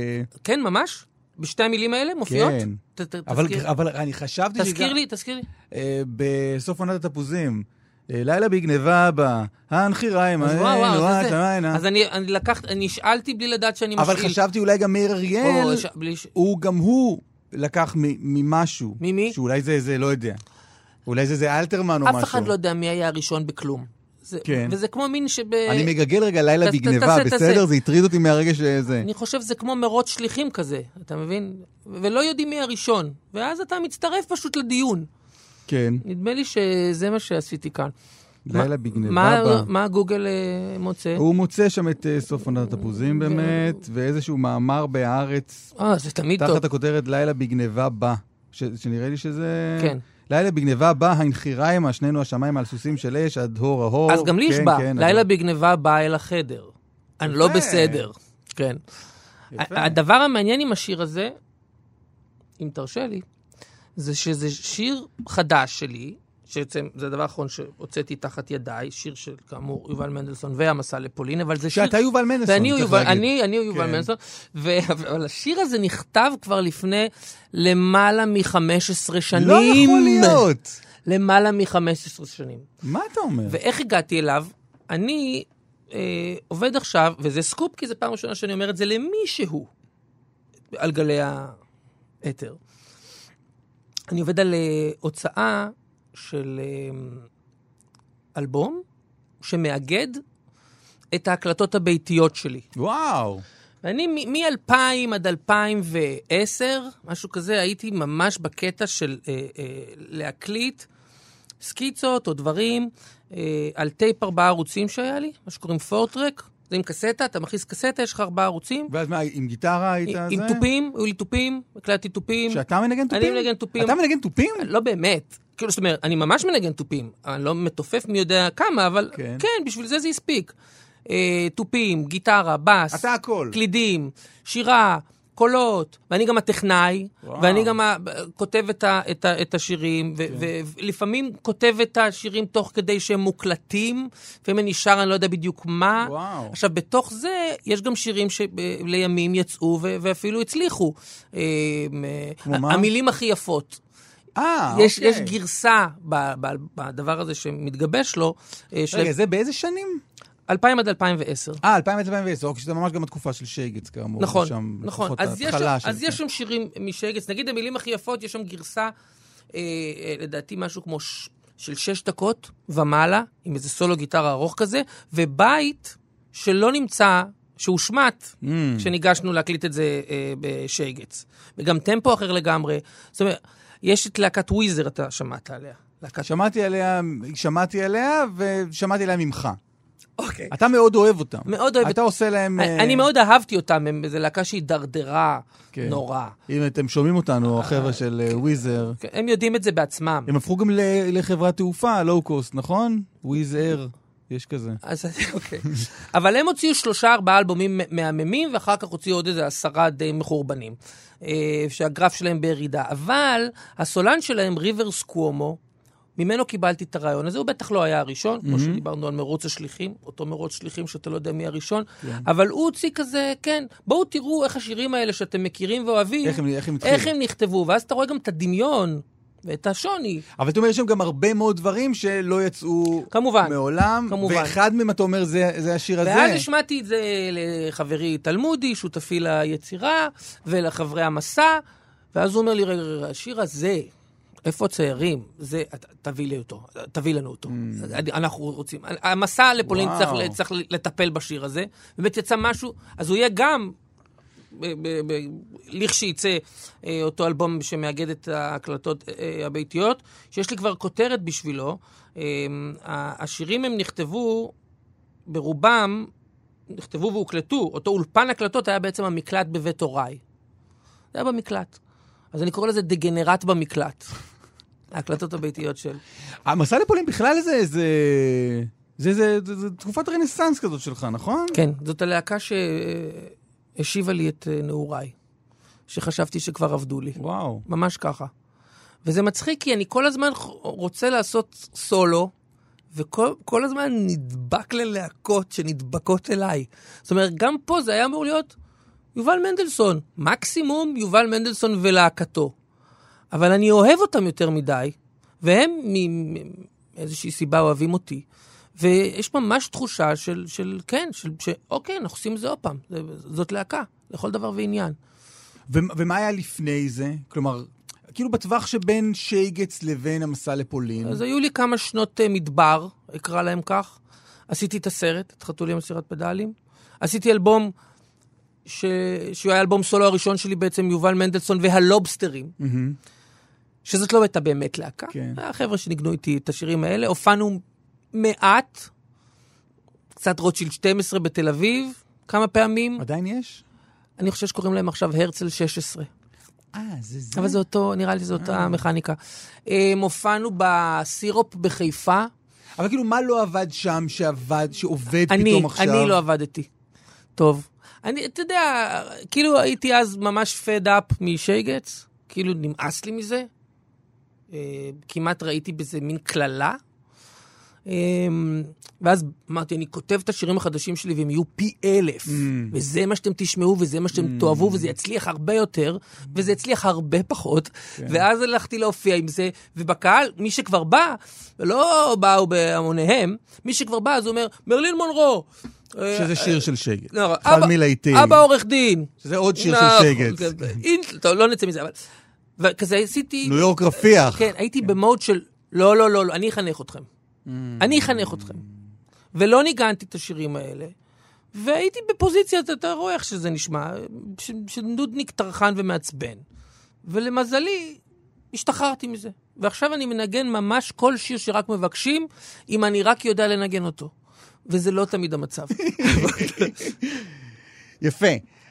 כן, ממש? בשתי המילים האלה מופיעות? כן. ת, ת, אבל, תזכיר... אבל אני חשבתי תזכיר לי, תזכיר לי. אה, בסוף עונת התפוזים. לילה בגניבה בה, הנחיריים, אז וואו, וואו, זה זה. אז אני לקחת, אני שאלתי בלי לדעת שאני משאיל. אבל חשבתי אולי גם מאיר אריאל, הוא גם הוא לקח ממשהו. ממי? שאולי זה, זה, לא יודע. אולי זה זה אלתרמן או משהו. אף אחד לא יודע מי היה הראשון בכלום. כן. וזה כמו מין שב... אני מגגל רגע לילה בגניבה, בסדר? זה הטריד אותי מהרגע שזה... אני חושב זה כמו מרוץ שליחים כזה, אתה מבין? ולא יודעים מי הראשון. ואז אתה מצטרף פשוט לדיון. כן. נדמה לי שזה מה שעשיתי כאן. לילה בגניבה בה. מה גוגל מוצא? הוא מוצא שם את סוף עונת התפוזים באמת, ואיזשהו מאמר בהארץ. אה, זה תמיד טוב. תחת הכותרת לילה בגניבה בה. שנראה לי שזה... כן. לילה בגניבה בא, הנחיריים, שנינו השמיים על סוסים של אש, עד הור ההור. אז גם לי יש בא, לילה בגניבה בא אל החדר. אני לא בסדר. כן. הדבר המעניין עם השיר הזה, אם תרשה לי, זה שזה שיר חדש שלי, שזה הדבר האחרון שהוצאתי תחת ידיי, שיר של כאמור יובל מנדלסון והמסע לפולין, אבל זה שיר... שאתה יובל מנדלסון, צריך להגיד. אני, אני יובל מנדלסון, אבל השיר הזה נכתב כבר לפני למעלה מ-חמש עשרה שנים. לא יכול להיות. למעלה מ-חמש עשרה שנים. מה אתה אומר? ואיך הגעתי אליו? אני אה, עובד עכשיו, וזה סקופ, כי זה פעם ראשונה שאני אומר את זה למישהו, על גלי האתר. אני עובד על אה, הוצאה, של אלבום שמאגד את ההקלטות הביתיות שלי. וואו. ואני מ-אלפיים עד אלפיים ועשר, משהו כזה, הייתי ממש בקטע של אה, אה, להקליט סקיצות או דברים אה, על טייפ ארבעה ערוצים שהיה לי, מה שקוראים פורטרק. זה עם קסטה, אתה מכניס קסטה, יש לך ארבעה ערוצים. ואז מה, עם גיטרה היית זה? עם טופים, היו לי טופים, הקלטתי טופים. שאתה מנגן טופים? אני מנגן טופים. אתה מנגן טופים? לא באמת. כאילו, זאת אומרת, אני ממש מנגן טופים. אני לא מתופף מי יודע כמה, אבל כן, כן בשביל זה זה הספיק. אה, טופים, גיטרה, בס. אתה הכל. קלידים, שירה, קולות, ואני גם הטכנאי, וואו. ואני גם כותב את, ה, את, ה, את השירים, כן. ולפעמים כותב את השירים תוך כדי שהם מוקלטים, לפעמים אני שר, אני לא יודע בדיוק מה. וואו. עכשיו, בתוך זה, יש גם שירים שלימים יצאו, ו, ואפילו הצליחו. אה, כמו מה? המילים הכי יפות. אה, יש, אוקיי. יש גרסה בדבר הזה שמתגבש לו. רגע, של... זה באיזה שנים? אלפיים עד אלפיים ועשר. אה, אלפיים עד אלפיים ועשר, אוקיי, שזה ממש גם התקופה של שייגץ, כאמור. נכון, שם, נכון. אז, יש, אז יש שם שירים משייגץ. נגיד, המילים הכי יפות, יש שם גרסה, אה, אה, לדעתי משהו כמו ש... של שש דקות ומעלה, עם איזה סולו גיטרה ארוך כזה, ובית שלא נמצא, שהושמט, mm. כשניגשנו להקליט את זה אה, בשייגץ. וגם טמפו אחר לגמרי. זאת אומרת, יש את להקת וויזר, אתה שמעת עליה. להקת... שמעתי עליה, שמעתי עליה, ושמעתי עליה ממך. אוקיי. אתה מאוד אוהב אותם. מאוד אוהב. אתה עושה להם... אני מאוד אהבתי אותם, זו להקה שהיא דרדרה נורא. אם אתם שומעים אותנו, החבר'ה של וויזר. הם יודעים את זה בעצמם. הם הפכו גם לחברת תעופה, לואו קוסט, נכון? וויזר, יש כזה. אז אוקיי. אבל הם הוציאו שלושה, ארבעה אלבומים מהממים, ואחר כך הוציאו עוד איזה עשרה די מחורבנים, שהגרף שלהם בירידה. אבל הסולן שלהם, ריברס קוומו, ממנו קיבלתי את הרעיון הזה, הוא בטח לא היה הראשון, כמו שדיברנו על מרוץ השליחים, אותו מרוץ שליחים שאתה לא יודע מי הראשון, אבל הוא הוציא כזה, כן, בואו תראו איך השירים האלה שאתם מכירים ואוהבים, איך הם נכתבו, ואז אתה רואה גם את הדמיון ואת השוני. אבל אתה אומר, יש שם גם הרבה מאוד דברים שלא יצאו מעולם, ואחד מהם אתה אומר, זה השיר הזה. ואז השמעתי את זה לחברי תלמודי, שותפי ליצירה, ולחברי המסע, ואז הוא אומר לי, רגע, השיר הזה, איפה ציירים? זה, תביא לי אותו, תביא לנו אותו. אנחנו רוצים. המסע לפולין צריך, צריך לטפל בשיר הזה, באמת יצא משהו, אז הוא יהיה גם, לכשייצא אותו אלבום שמאגד את ההקלטות הביתיות, שיש לי כבר כותרת בשבילו. השירים הם נכתבו, ברובם, נכתבו והוקלטו, אותו אולפן הקלטות היה בעצם המקלט בבית הוריי. זה היה במקלט. אז אני קורא לזה דגנרט במקלט. ההקלטות הביתיות של... המסע לפולין בכלל זה, זה, זה, זה, זה, זה תקופת רנסנס כזאת שלך, נכון? כן, זאת הלהקה שהשיבה לי את נעוריי, שחשבתי שכבר עבדו לי. וואו. ממש ככה. וזה מצחיק, כי אני כל הזמן רוצה לעשות סולו, וכל כל הזמן נדבק ללהקות שנדבקות אליי. זאת אומרת, גם פה זה היה אמור להיות... יובל מנדלסון, מקסימום יובל מנדלסון ולהקתו. אבל אני אוהב אותם יותר מדי, והם מאיזושהי סיבה אוהבים אותי. ויש ממש תחושה של, של כן, של, שאוקיי, אנחנו עושים את זה עוד פעם. זאת להקה, לכל דבר ועניין. ו- ומה היה לפני זה? כלומר, כאילו בטווח שבין שייגץ לבין המסע לפולין. אז היו לי כמה שנות uh, מדבר, אקרא להם כך. עשיתי את הסרט, את חתולים על סירת פדלים. עשיתי אלבום, ש... שהוא היה אלבום סולו הראשון שלי בעצם, יובל מנדלסון והלובסטרים. Mm-hmm. שזאת לא הייתה באמת להקה. כן. החבר'ה שניגנו איתי את השירים האלה. הופענו מעט, קצת רוטשילד שתים עשרה בתל אביב, כמה פעמים. עדיין יש? אני חושב שקוראים להם עכשיו הרצל שש עשרה. אה, זה זה? אבל זה אותו, נראה לי זה אותה מכניקה. הופענו בסירופ בחיפה. אבל כאילו, מה לא עבד שם שעבד, שעובד אני, פתאום עכשיו? אני לא עבדתי. טוב. אני, אתה יודע, כאילו הייתי אז ממש פד אפ משייגץ, כאילו נמאס לי מזה. כמעט ראיתי בזה מין כללה. ואז אמרתי, אני כותב את השירים החדשים שלי והם יהיו פי אלף, mm. וזה מה שאתם תשמעו וזה מה שאתם mm. תאהבו, וזה יצליח הרבה יותר, וזה יצליח הרבה פחות, yeah. ואז הלכתי להופיע עם זה, ובקהל, מי שכבר בא, ולא באו בהמוניהם, מי שכבר בא, אז הוא אומר, מרלין מונרו. שזה שיר של שייגץ. אבא, אבא עורך דין. שזה עוד שיר של שייגץ. טוב, לא נצא מזה, אבל... וכזה עשיתי... ניו יורק רפיח. כן, הייתי במוד של, לא, לא, לא, אני אחנך אתכם. אני אחנך אתכם. ולא ניגנתי את השירים האלה. והייתי בפוזיציה, אתה רואה איך שזה נשמע, של נודניק טרחן ומעצבן. ולמזלי, השתחררתי מזה. ועכשיו אני מנגן ממש כל שיר שרק מבקשים, אם אני רק יודע לנגן אותו. וזה לא תמיד המצב. יפה.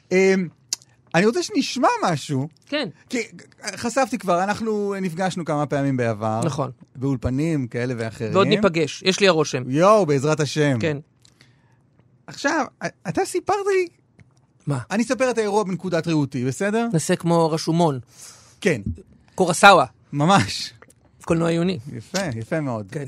אני רוצה שנשמע משהו. כן. כי חשפתי כבר, אנחנו נפגשנו כמה פעמים בעבר. נכון. באולפנים כאלה ואחרים. ועוד ניפגש, יש לי הרושם. יואו, בעזרת השם. כן. עכשיו, אתה סיפרת לי... מה? אני אספר את האירוע בנקודת ראותי, בסדר? נעשה כמו רשומון. כן. קורסאווה. ממש. קולנוע עיוני. יפה, יפה מאוד. כן.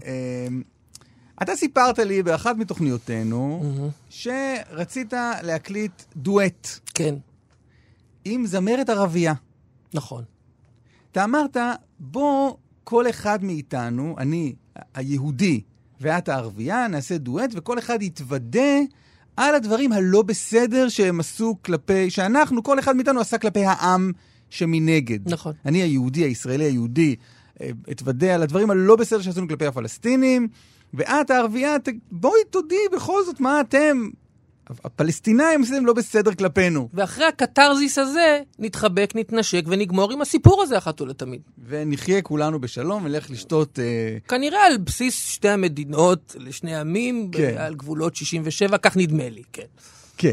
אתה סיפרת לי באחת מתוכניותינו, שרצית להקליט דואט. כן. עם זמרת ערבייה. נכון. אתה אמרת, בוא כל אחד מאיתנו, אני היהודי ואת הערבייה, נעשה דואט, וכל אחד יתוודא על הדברים הלא בסדר שהם עשו כלפי, שאנחנו, כל אחד מאיתנו עשה כלפי העם שמנגד. נכון. אני היהודי, הישראלי היהודי, אתוודא על הדברים הלא בסדר שעשינו כלפי הפלסטינים, ואת הערבייה, בואי תודי בכל זאת מה אתם... הפלסטינאים עושים לא בסדר כלפינו. ואחרי הקטרזיס הזה, נתחבק, נתנשק ונגמור עם הסיפור הזה אחת ולתמיד. ונחיה כולנו בשלום ולך לשתות... כנראה על בסיס שתי המדינות, לשני עמים, כן. על גבולות שישים ושבע, כך נדמה לי, כן. כן.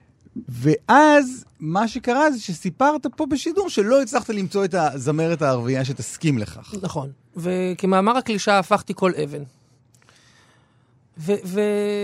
ואז מה שקרה זה שסיפרת פה בשידור שלא הצלחת למצוא את הזמרת הערבייה שתסכים לכך. נכון. וכמאמר הקלישה הפכתי כל אבן. ו... ו...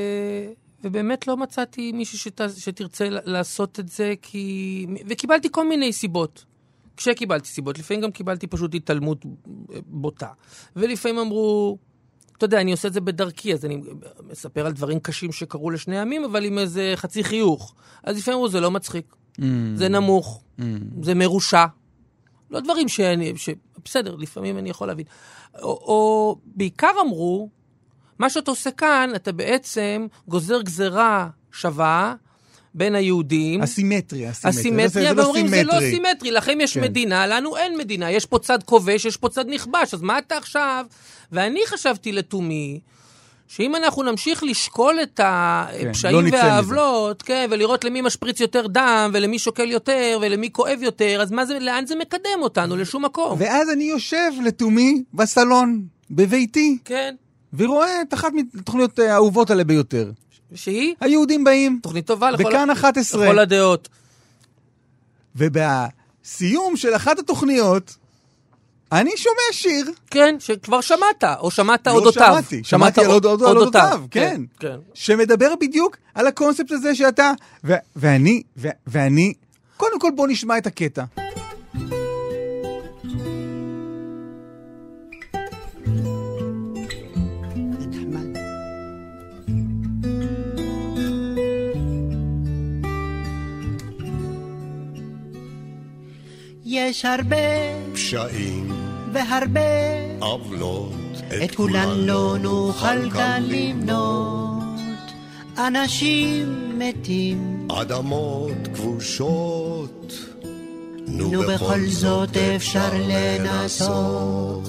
ובאמת לא מצאתי מישהו שת, שתרצה לעשות את זה, כי... וקיבלתי כל מיני סיבות. כשקיבלתי סיבות, לפעמים גם קיבלתי פשוט התעלמות בוטה. ולפעמים אמרו, אתה יודע, אני עושה את זה בדרכי, אז אני מספר על דברים קשים שקרו לשני עמים, אבל עם איזה חצי חיוך. אז לפעמים אמרו, זה לא מצחיק. Mm. זה נמוך. Mm. זה מרושע. לא דברים שאני... ש... בסדר, לפעמים אני יכול להבין. או, או בעיקר אמרו, מה שאתה עושה כאן, אתה בעצם גוזר גזרה שווה בין היהודים. אסימטרי, אסימטרי. אסימטרי, ואומרים, זה לא סימטרי, לכם יש מדינא, לנו אין מדינה, יש פה צד כובש, יש פה צד נכבש, אז מה אתה עכשיו? ואני חשבתי לתומי, שאם אנחנו נמשיך לשקול את הפשעים והעוולות, כן, ולראות למי משפריץ יותר דם, ולמי שוקל יותר, ולמי כואב יותר, אז מה זה, לאן זה מקדם אותנו? לשום מקום. ואז אני יושב לתומי בסלון, בביתי. כן. ורואה את אחת מתוכניות האהובות עליה ביותר. שהיא? היהודים באים. תוכנית טובה לכל, וכאן אחת עשרה. לכל הדעות. ובסיום של אחת התוכניות, אני שומע שיר. כן, שכבר שמעת, או שמעת לא אודותיו. לא שמעתי, שמעתי על אודותיו, אודותיו, כן. כן. שמדבר בדיוק על הקונספט הזה שאתה, ו- ואני, ו- ואני, קודם כל בוא נשמע את הקטע. יש הרבה פשעים והרבה עוולות את כולן לא נוכל כאן למנות. אנשים מתים, אדמות כבושות, נו בכל זאת אפשר לנסות.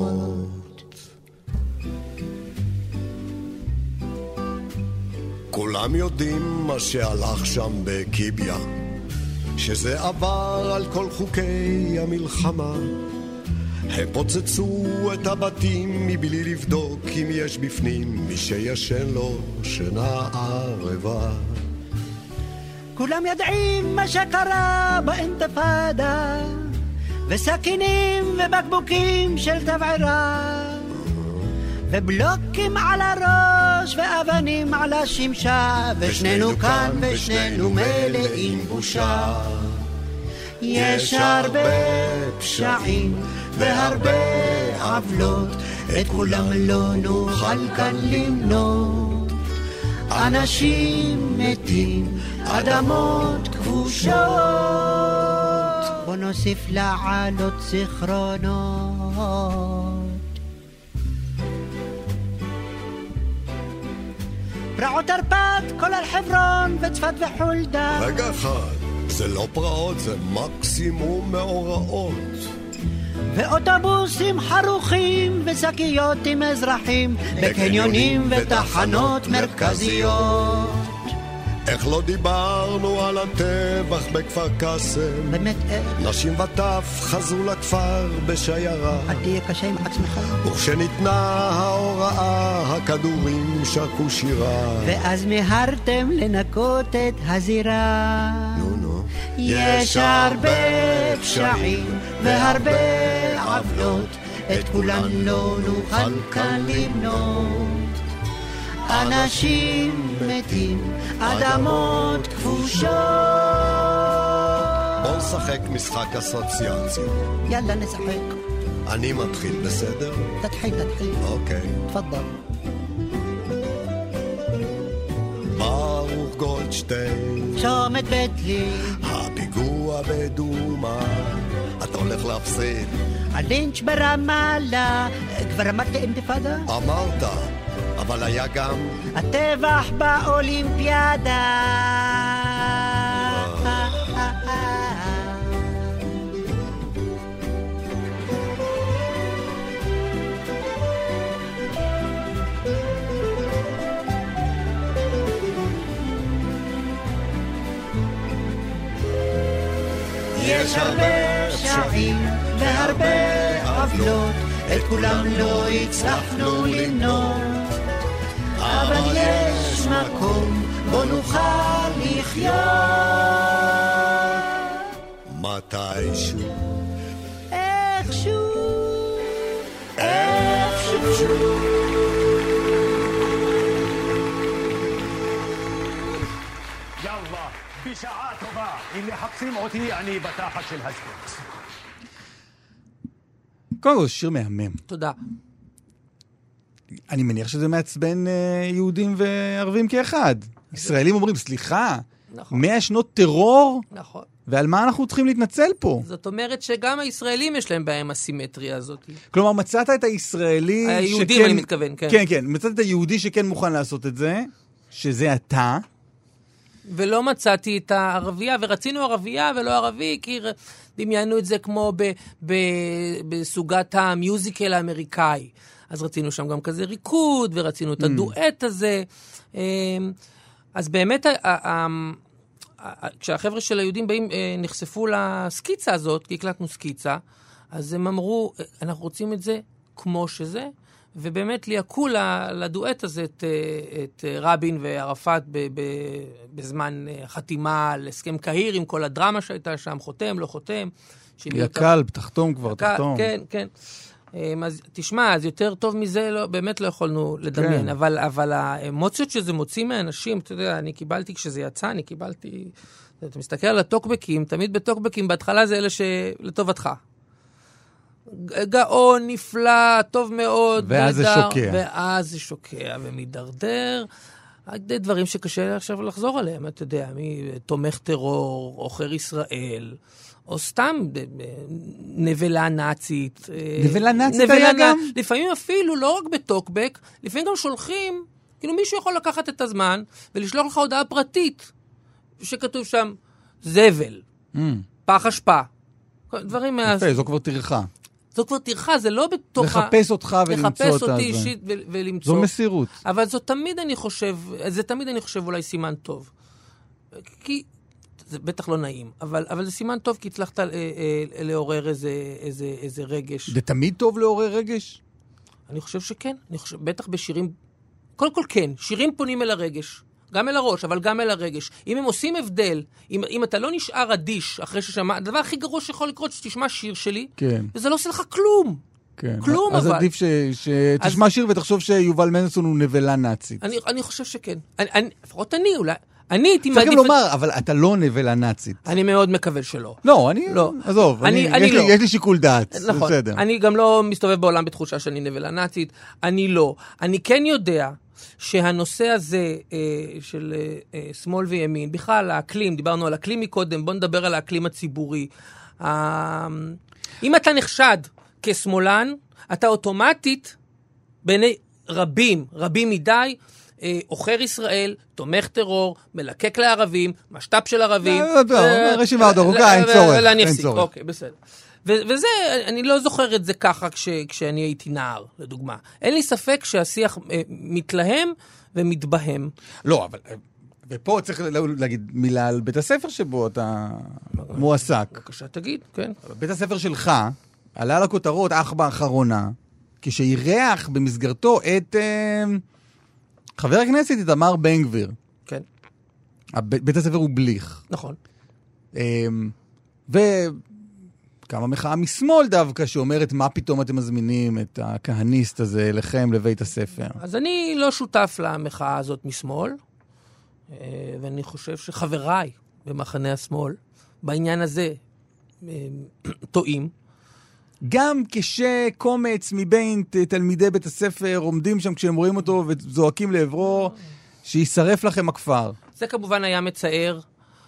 כולם יודעים מה שהלך שם בקיביה, שזה עבר על כל חוקי המלחמה. הם פוצצו את הבתים מבלי לבדוק אם יש בפנים מי שישן לו שינה ערבה. כולם יודעים מה שקרה באינתיפאדה, וסכינים ובקבוקים של תבערה, ובלוקים על הראש ואבנים על השמשה, ושנינו כאן ושנינו מלאים בושה. יש הרבה פשעים והרבה עוולות, את כולם לא נוכל כאן למנות. אנשים מתים, אדמות כבושות, בוא נוסיף לעלות זיכרונות. פרעות תרפ"ט, כל על חברון וצפת וחולדה. רגע אחד, זה לא פרעות, זה מקסימום מאורעות. ואוטובוסים חרוכים ושקיות עם אזרחים, בקניונים ותחנות מרכזיות. איך לא דיברנו על הטבח בכפר קאסם? באמת איך? נשים וטף חזרו לכפר בשיירה, אל תהיה קשה עם עצמך. וכשניתנה ההוראה הכדורים שקו שירה, ואז מהרתם לנקות את הזירה. נו נו. יש הרבה פשעים והרבה עוולות, את כולן לא נוכל כאן למנות. אנשים מתים, אדמות כבושות. בוא נשחק משחק אסוציאציות. יאללה נשחק. אני מתחיל, בסדר? תתחיל, תתחיל. אוקיי. תפضل. ברוך גולדשטיין, צומת בית לי, הפיגוע בדומא, אתה הולך להפסיד. הלינץ' ברמאללה, כבר אמרת אינתיפאדה? אמרת, אבל היה גם הטבח באולימפיאדה. יש הרבה פשעים והרבה עוולות, את כולם לא הצלחנו למנות, אבל יש מקום בו נוכל לחיות מתישהו, איכשהו, איכשהו. יאללה, בשעה טובה, אם מחפשים אותי אני בתחת של הספורט. קודם כל, שיר מהמם. תודה. אני מניח שזה מעצבן אה, יהודים וערבים כאחד. ישראלים אומרים, סליחה, נכון. מאה שנות טרור, נכון. ועל מה אנחנו צריכים להתנצל פה? זאת אומרת שגם הישראלים יש להם בהם הסימטריה הזאת. כלומר, מצאת את הישראלי היהודים שכן... אני מתכוון, כן. כן, כן. מצאת את היהודי שכן מוכן לעשות את זה, שזה אתה. ולא מצאתי את הערבייה, ורצינו ערבייה ולא ערבי, כי דמיינו את זה כמו ב, ב, בסוגת המיוזיקל האמריקאי. אז רצינו שם גם כזה ריקוד, ורצינו את הדואט הזה. אז באמת, כשהחבר'ה של היהודים באים, נחשפו לסקיצה הזאת, כי הקלטנו סקיצה, אז הם אמרו, אנחנו רוצים את זה כמו שזה, ובאמת ליעקו לדואט הזה את, את רבין וערפאת ב, ב, בזמן חתימה על הסכם קהיר, עם כל הדרמה שהייתה שם, חותם, לא חותם. יקל, תחתום כבר, תחתום. כן, כן. אז תשמע, אז יותר טוב מזה לא, באמת לא יכולנו לדמיין, כן. אבל, אבל האמוציות שזה מוציא מאנשים, אתה יודע, אני קיבלתי, כשזה יצא, אני קיבלתי, אתה מסתכל על הטוקבקים, תמיד בטוקבקים, בהתחלה זה אלה שלטובתך. גאון, נפלא, טוב מאוד. ואז זה שוקע. ואז זה שוקע ומדרדר, דברים שקשה עכשיו לחזור עליהם, אתה יודע, תומך טרור, עוכר ישראל, או סתם נבלה נאצית. נבלה נאצית היה גם? לפעמים אפילו, לא רק בטוקבק, לפעמים גם שולחים, כאילו מישהו יכול לקחת את הזמן, ולשלוח לך הודעה פרטית, שכתוב שם, זבל, פח אשפה. דברים מה... יפה, זו כבר תרחה. זו כבר תרחה, זה לא בתוך... לחפש אותך ולמצוא אותה. לחפש אותי אישית ולמצוא. זו מסירות. אבל זו תמיד אני חושב, זה תמיד אני חושב אולי סימן טוב. כי, זה בטח לא נעים, אבל, אבל זה סימן טוב כי הצלחת אה, אה, לעורר איזה, איזה, איזה רגש. זה תמיד טוב לעורר רגש? אני חושב שכן. אני חושב, בטח בשירים... קודם כל כן, שירים פונים אל הרגש. גם אל הראש, אבל גם אל הרגש. אם הם עושים הבדל, אם, אם אתה לא נשאר אדיש אחרי ששמע, הדבר הכי גרוע שיכול לקרות שתשמע שיר שלי, כן. וזה לא עושה לך כלום. כן. כלום אז אבל. אז עדיף ש, שתשמע אז... שיר ותחשוב שיובל מנדלסון הוא נבלה נאצית. אני, אני חושב שכן. אני, אני, לפחות אני, אולי... אני הייתי מעדיף... צריך גם לומר, אבל אתה לא נבלה נאצית. אני מאוד מקווה שלא. לא, אני... לא. עזוב, אני, אני, יש, לי, יש לי שיקול דעת. נכון. בסדר. אני גם לא מסתובב בעולם בתחושה שאני נבלה נאצית. אני לא. אני כן יודע... שהנושא הזה אה, של אה, שמאל וימין, בכלל האקלים, דיברנו על אקלים מקודם, בוא נדבר על האקלים הציבורי. אה, אם אתה נחשד כשמאלן, אתה אוטומטית, בעיני רבים, רבים מדי, אה, עוכר ישראל, תומך טרור, מלקק לערבים, משטף של ערבים. רשימה עוד ארוכה, אין צורך. אין צורך. אוקיי, בסדר. וזה, אני לא זוכר את זה ככה כש, כשאני הייתי נער, לדוגמה. אין לי ספק שהשיח אה, מתלהם ומתבהם. לא, אבל... ופה צריך להגיד מילה על בית הספר שבו אתה מועסק. בבקשה, תגיד, כן. בית הספר שלך עלה לכותרות אך באחרונה, כשאירח במסגרתו את אה, חבר הכנסת איתמר בן גביר. כן. הבית, בית הספר הוא בליך. נכון. אה, ו... כמה מחאה משמאל דווקא, שאומרת מה פתאום אתם מזמינים את הכהניסט הזה לכם לבית הספר. אז אני לא שותף למחאה הזאת משמאל, ואני חושב שחבריי במחנה השמאל, בעניין הזה, טועים. גם כשקומץ מבין תלמידי בית הספר עומדים שם כשהם רואים אותו וזועקים לעברו, שישרף לכם הכפר. זה כמובן היה מצער,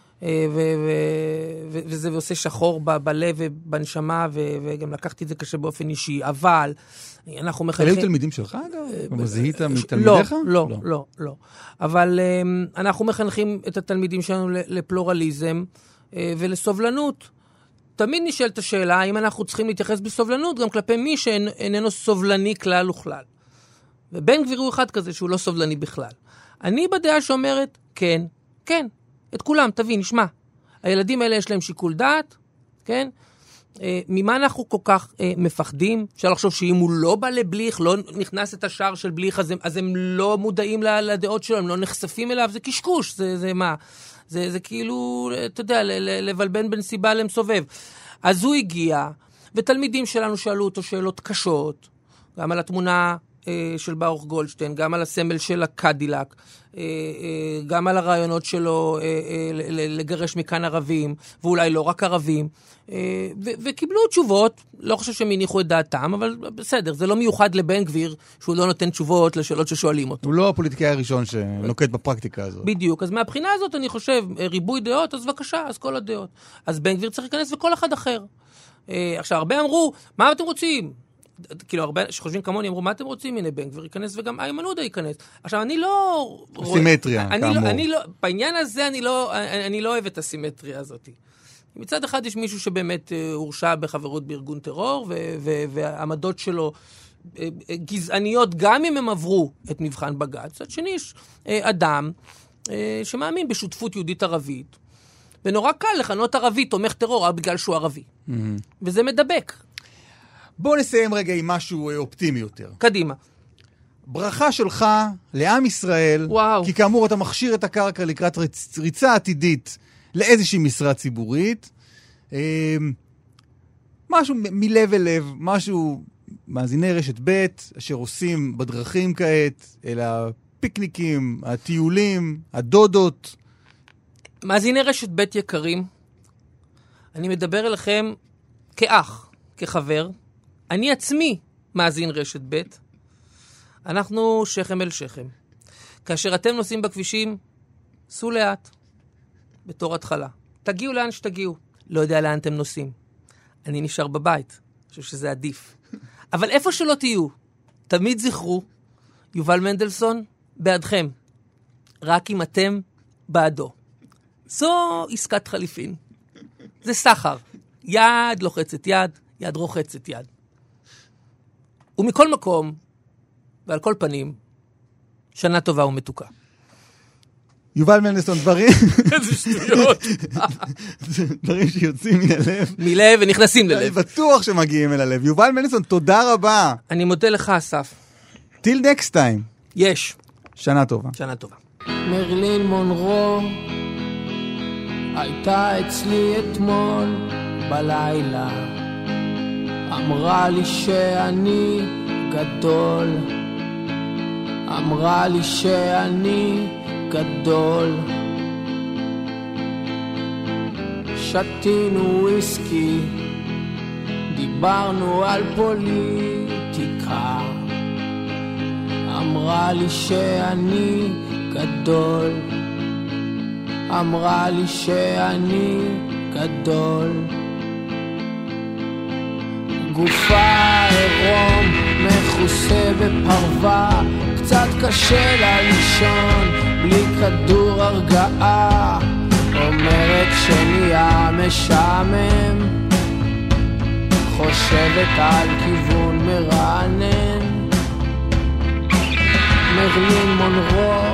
וזה עושה שחור בלב ובנשמה, וגם לקחתי את זה קשה באופן אישי, אבל אנחנו מחנכים... אלה תלמידים שלך אגב? מזהית מתלמידיך? לא, לא, לא, לא. אבל אנחנו מחנכים את התלמידים שלנו לפלורליזם ולסובלנות. תמיד נשאלת השאלה, האם אנחנו צריכים להתייחס בסובלנות גם כלפי מי שאיננו סובלני כלל וכלל. ובן גביר הוא אחד כזה שהוא לא סובלני בכלל. אני בדעה שאומרת, כן, כן. את כולם, תבין, נשמע. הילדים האלה יש להם שיקול דעת, כן? אה, ממה אנחנו כל כך אה, מפחדים? אפשר לחשוב שאם הוא לא בא לבליך, לא נכנס את השער של בליך, אז הם, אז הם לא מודעים לדעות שלו, הם לא נחשפים אליו, זה קשקוש, זה, זה מה? זה, זה כאילו, אתה יודע, לבלבן בין סיבה למסובב. אז הוא הגיע, ותלמידים שלנו שאלו אותו שאלות קשות, גם על התמונה של ברוך גולדשטיין, גם על הסמל של הקדילק, גם על הרעיונות שלו לגרש מכאן ערבים, ואולי לא רק ערבים, וקיבלו תשובות, לא חושב שהם הניחו את דעתם, אבל בסדר, זה לא מיוחד לבן גביר, שהוא לא נותן תשובות לשאלות ששואלים אותו. הוא לא הפוליטיקאי הראשון שנוקט בפרקטיקה הזאת. בדיוק, אז מהבחינה הזאת אני חושב, ריבוי דעות, אז בבקשה, אז כל הדעות. אז בן גביר צריך להיכנס וכל אחד אחר. עכשיו, הרבה אמרו, מה אתם רוצים? כאילו, הרבה שחושבים כמוני, אמרו, מה אתם רוצים? הנה, בן גביר ייכנס, וגם איימן עודה ייכנס. עכשיו, אני לא... סימטריה, כאמור. אני לא, בעניין הזה, אני לא, אני לא אוהב את הסימטריה הזאת. מצד אחד, יש מישהו שבאמת הורשע בחברות בארגון טרור, והעמדות שלו גזעניות, גם אם הם עברו את מבחן בג"ץ. מצד שני, יש אדם שמאמין בשותפות יהודית-ערבית, ונורא קל לכנות ערבי תומך טרור, רק בגלל שהוא ערבי. וזה מדבק. בוא נסיים רגע עם משהו אופטימי יותר. קדימה. ברכה שלך לעם ישראל, וואו. כי כאמור אתה מכשיר את הקרקע לקראת ריצ... ריצה עתידית לאיזושהי משרה ציבורית. אה, משהו מ- מלב אל לב, משהו מאזיני רשת ב' אשר עושים בדרכים כעת, אל הפיקניקים, הטיולים, הדודות. מאזיני רשת ב' יקרים, אני מדבר אליכם כאח, כחבר. אני עצמי מאזין רשת ב'. אנחנו שכם אל שכם. כאשר אתם נוסעים בכבישים, סעו לאט, בתור התחלה. תגיעו לאן שתגיעו. לא יודע לאן אתם נוסעים. אני נשאר בבית. אני חושב שזה עדיף. אבל איפה שלא תהיו, תמיד זכרו, יובל מנדלסון בעדכם. רק אם אתם בעדו. זו עסקת חליפין. זה סחר. יד לוחצת יד, יד רוחצת יד. ומכל מקום, ועל כל פנים, שנה טובה ומתוקה. יובל מנדלסון, דברים... איזה שטויות. דברים שיוצאים מן הלב. מלב ונכנסים ללב. אני בטוח שמגיעים אל הלב. יובל מנדלסון, תודה רבה. אני מודה לך, אסף. Till next time. יש. שנה טובה. שנה טובה. מרלין מונרו הייתה אצלי אתמול בלילה, אמרה לי שאני גדול, אמרה לי שאני גדול. שתינו וויסקי, דיברנו על פוליטיקה, אמרה לי שאני גדול, אמרה לי שאני גדול. גופה עירום מכוסה בפרווה, קצת קשה לה לישון בלי כדור הרגעה, אומרת שנהיה משעמם, חושבת על כיוון מרענן. מרלין מונרו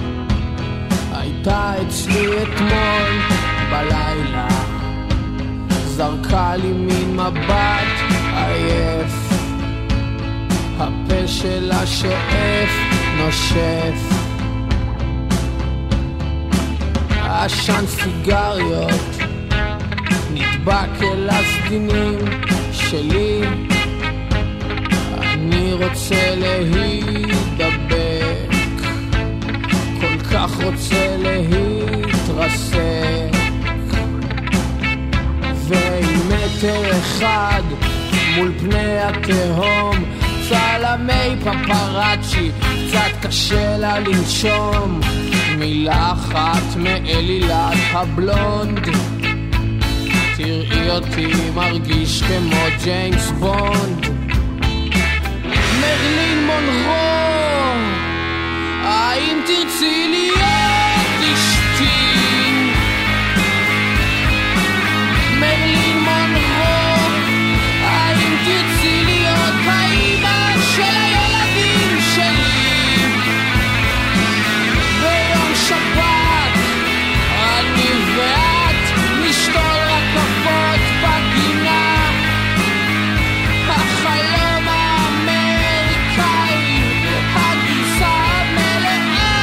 הייתה אצלי אתמול בלילה, זרקה לי מין מבט עייף, הפה שלה שואף נושף, עשן סיגריות נדבק אל הסדינים שלי, אני רוצה להידבק, כל כך רוצה להתרסק, ועם מטר אחד מול פני התהום, צלמי פפראצ'י, קצת קשה לה לנשום, מילה אחת מאלילת הבלונד, תראי אותי מרגיש כמו ג'יימס בונד. מרלין מונרו, האם תרצי להיות אשתי? מרלין מונרו, האם תרצי להיות האמא של הילדים שלי? ביום שבת אני ואת נשתול רכבות בגינה, החלום האמריקאי, הגרסה המלאה.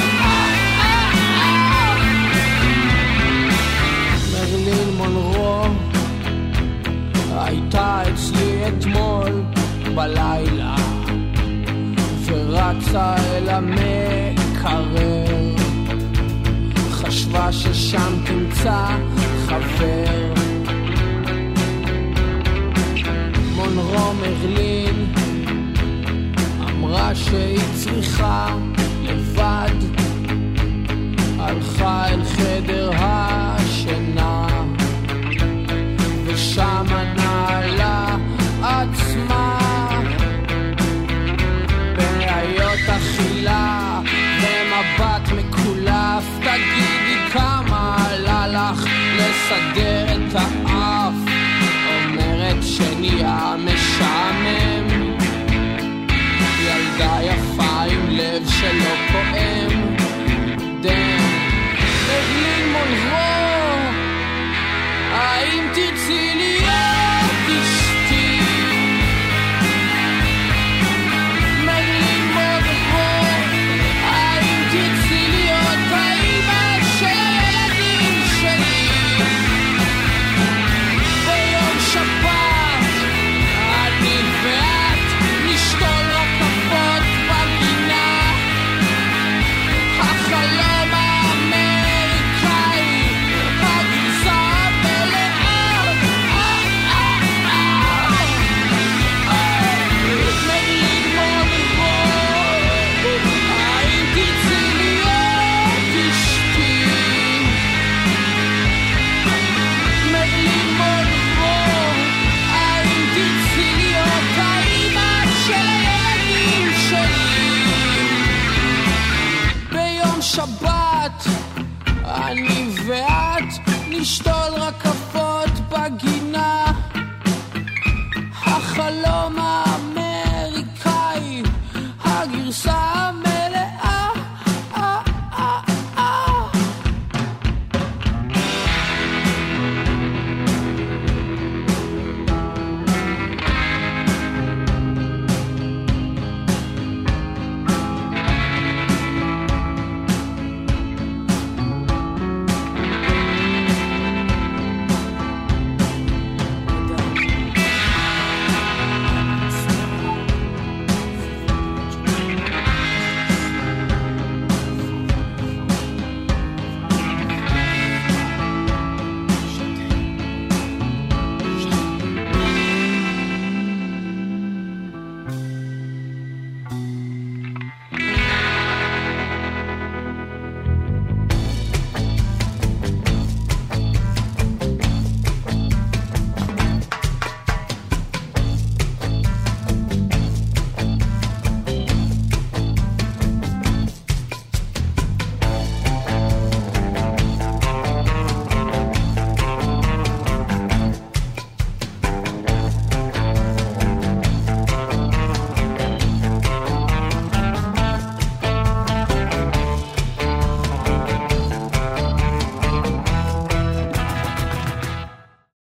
מרלין מונרו הייתה אצלי אתמול בלילה, ורצה אל המקרר, חשבה ששם תמצא חבר. מונרו מרלין אמרה שהיא צריכה לבד, הלכה אל חדר השינה, ושם נעלה עצמה בעיות אכילה ומבט מקולף. תגידי כמה עלה לך לסדר את האף, אומרת שנהיה משעמם, ילדה יפה עם לב שלא פועם. דם מרלין מונרו, האם תרצי להיות אשתי? מרלין מונרו, האם תרצי להיות האמא של הילדים שלי? לשתול רקפות בגינה, החלום ה...